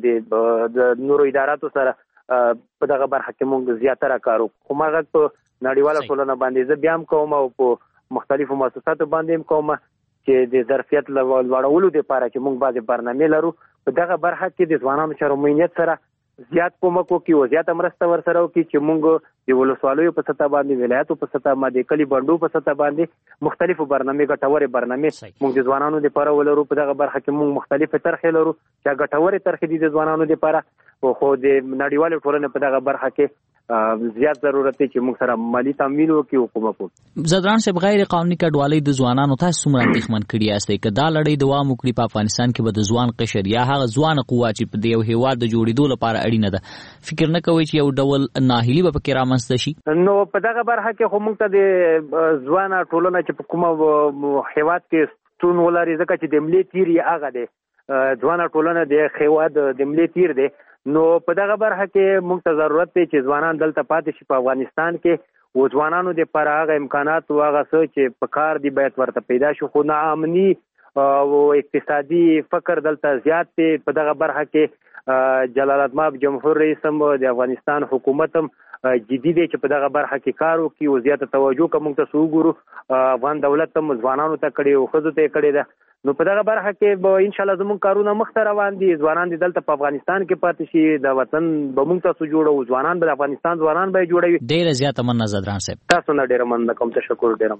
د نورو اداراتو سره په دغه برخه کې موږ زیاتره کارو. خو ما غږ په نړیواله ټولنه باندې زه بیا هم کوم او په مختلفو مؤسساتو باندې هم کوم چې د ظرفیت لوړولو لپاره چې موږ بعضې برنامې لرو په دغه برخه کې د ځوانانو سره مینیت سره زیات کومک وکړي او زیاته مرسته ورسره وکړي چې موږ د ولسوالیو په سطح باندې ولایتو په سطح باندې کلي بندو په سطح باندې مختلفو برنامې ګټورې برنامې موږ د ځوانانو لپاره ولرو. په دغه برخه کې موږ مختلفې طرحې لرو چې ګټورې طرحې دي د ځوانانو لپاره خو د نړیوالې ټولنې په دغه برخه کې زیات ضرورت دی چې موږ سره مالی تمویل وکړو او کومک وکړو. زدران صاحب غیر قانوني کډوالۍ د ځوانانو تاسو څومره اندېښمن کړي یاستئ که دا لړۍ دوام وکړي په افغانستان کې به د ځوان قشر یا هغه ځوانه قوه چې په یو هېواد د جوړېدو لپاره اړینه ده فکر نه کوئ چې یو ډول ناهیلي به پکې رامنځته شي؟ نو په دغه برخه کې خو موږ ته د ځوانه ټولنه چې په کومه هېواد کې ستون ولري ځکه چې د ملي تیر یې هغه دی ځوانه ټولنه د هېواد د ملي تیر دی. نو په دغه برخه کې موږ ته ضرورت دی چې ځوانان دلته پاتې شي په افغانستان کې او ځوانانو دپاره هغه امکانات او هغه څه چې په کار دي باید ورته پیدا شي. خو ناامني او اقتصادي فقر دلته زیات دی. په دغه برخه کې جلال اباد جمهور رئیس هم د افغانستان حکومت هم جدي دی چې په دغه برخه کې کار وکړي او زیاته توجه که موږ ته وګورو افغان دولت هم ځوانانو ته کړې او ښځو ته یې کړې ده. نو په دغه برخه کې به انشاءالله زموږ کارونه مخته روان دي. ځوانان دي دلته په افغانستان کې پاتې شي د وطن به موږ تاسو جوړو ځوانان به د افغانستان ځوانان به یې جوړوي. ډېره زیاته مننه زدران صاحب. تاسو نه ډېره مننه کوم. تشکر ډېره.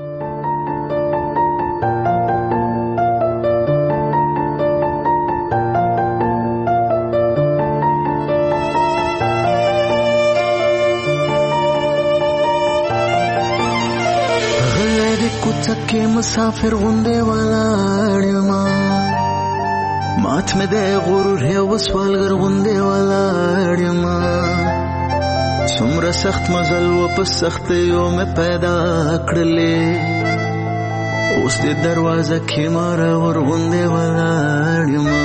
کوڅه مسافر غوندې ولاړ یما مات مې د غرور یو سوالګر غوندې ولاړ یما څومره سخت مزل و په سختیو مې پیدا کړلې اوس د دروازه کې مرور غوندې ولاړ یما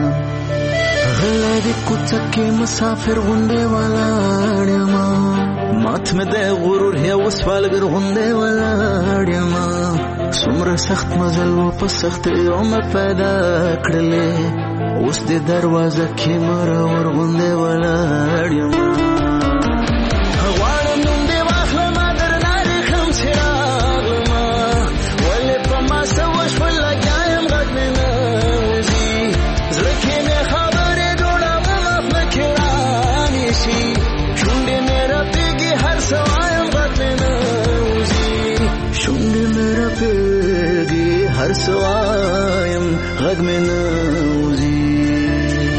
غلی د کوڅه کې مسافر غوندې ولاړ یما مات مې د غرور یو سوالګر غوندې ولاړ یما څومره سخت مزل و په سختیو مې پیدا کړلې اوس د دروازه کې مرور غوندې ولاړ یما غواړم نوم دې واخلمه درنه ریښم چې راغلمه ولې په ما څه وشول لګیا یم غږ مې نه وځي زړه کې مې خبرې جوړوم خوله کې رانیسي شونډې مې رپېږي هر څه وایم غږ مې نه وځي شونډې مې رپېږي هر څه وایم غږ مې نه وځي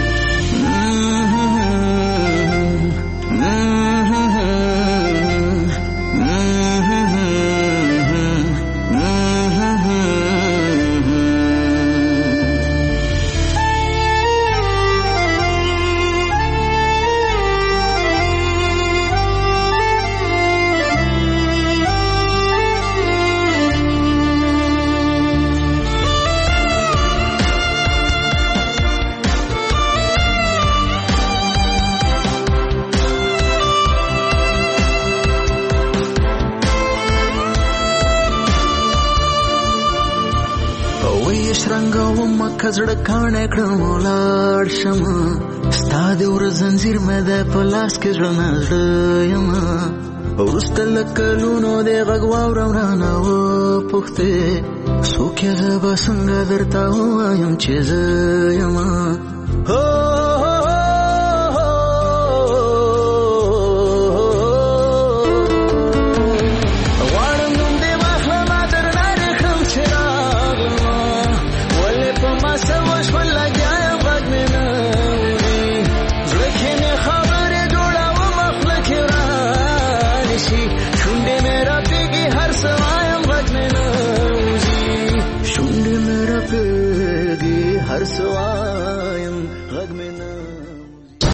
خزړه کانه کړم ولاړ شم ستا د ور زنجیر مې د پلاس کې ځړ یم ورسته لکلونو د غږ واورم رانه و پوښتې څوک یې به څنګه درته ووایم چې زه یم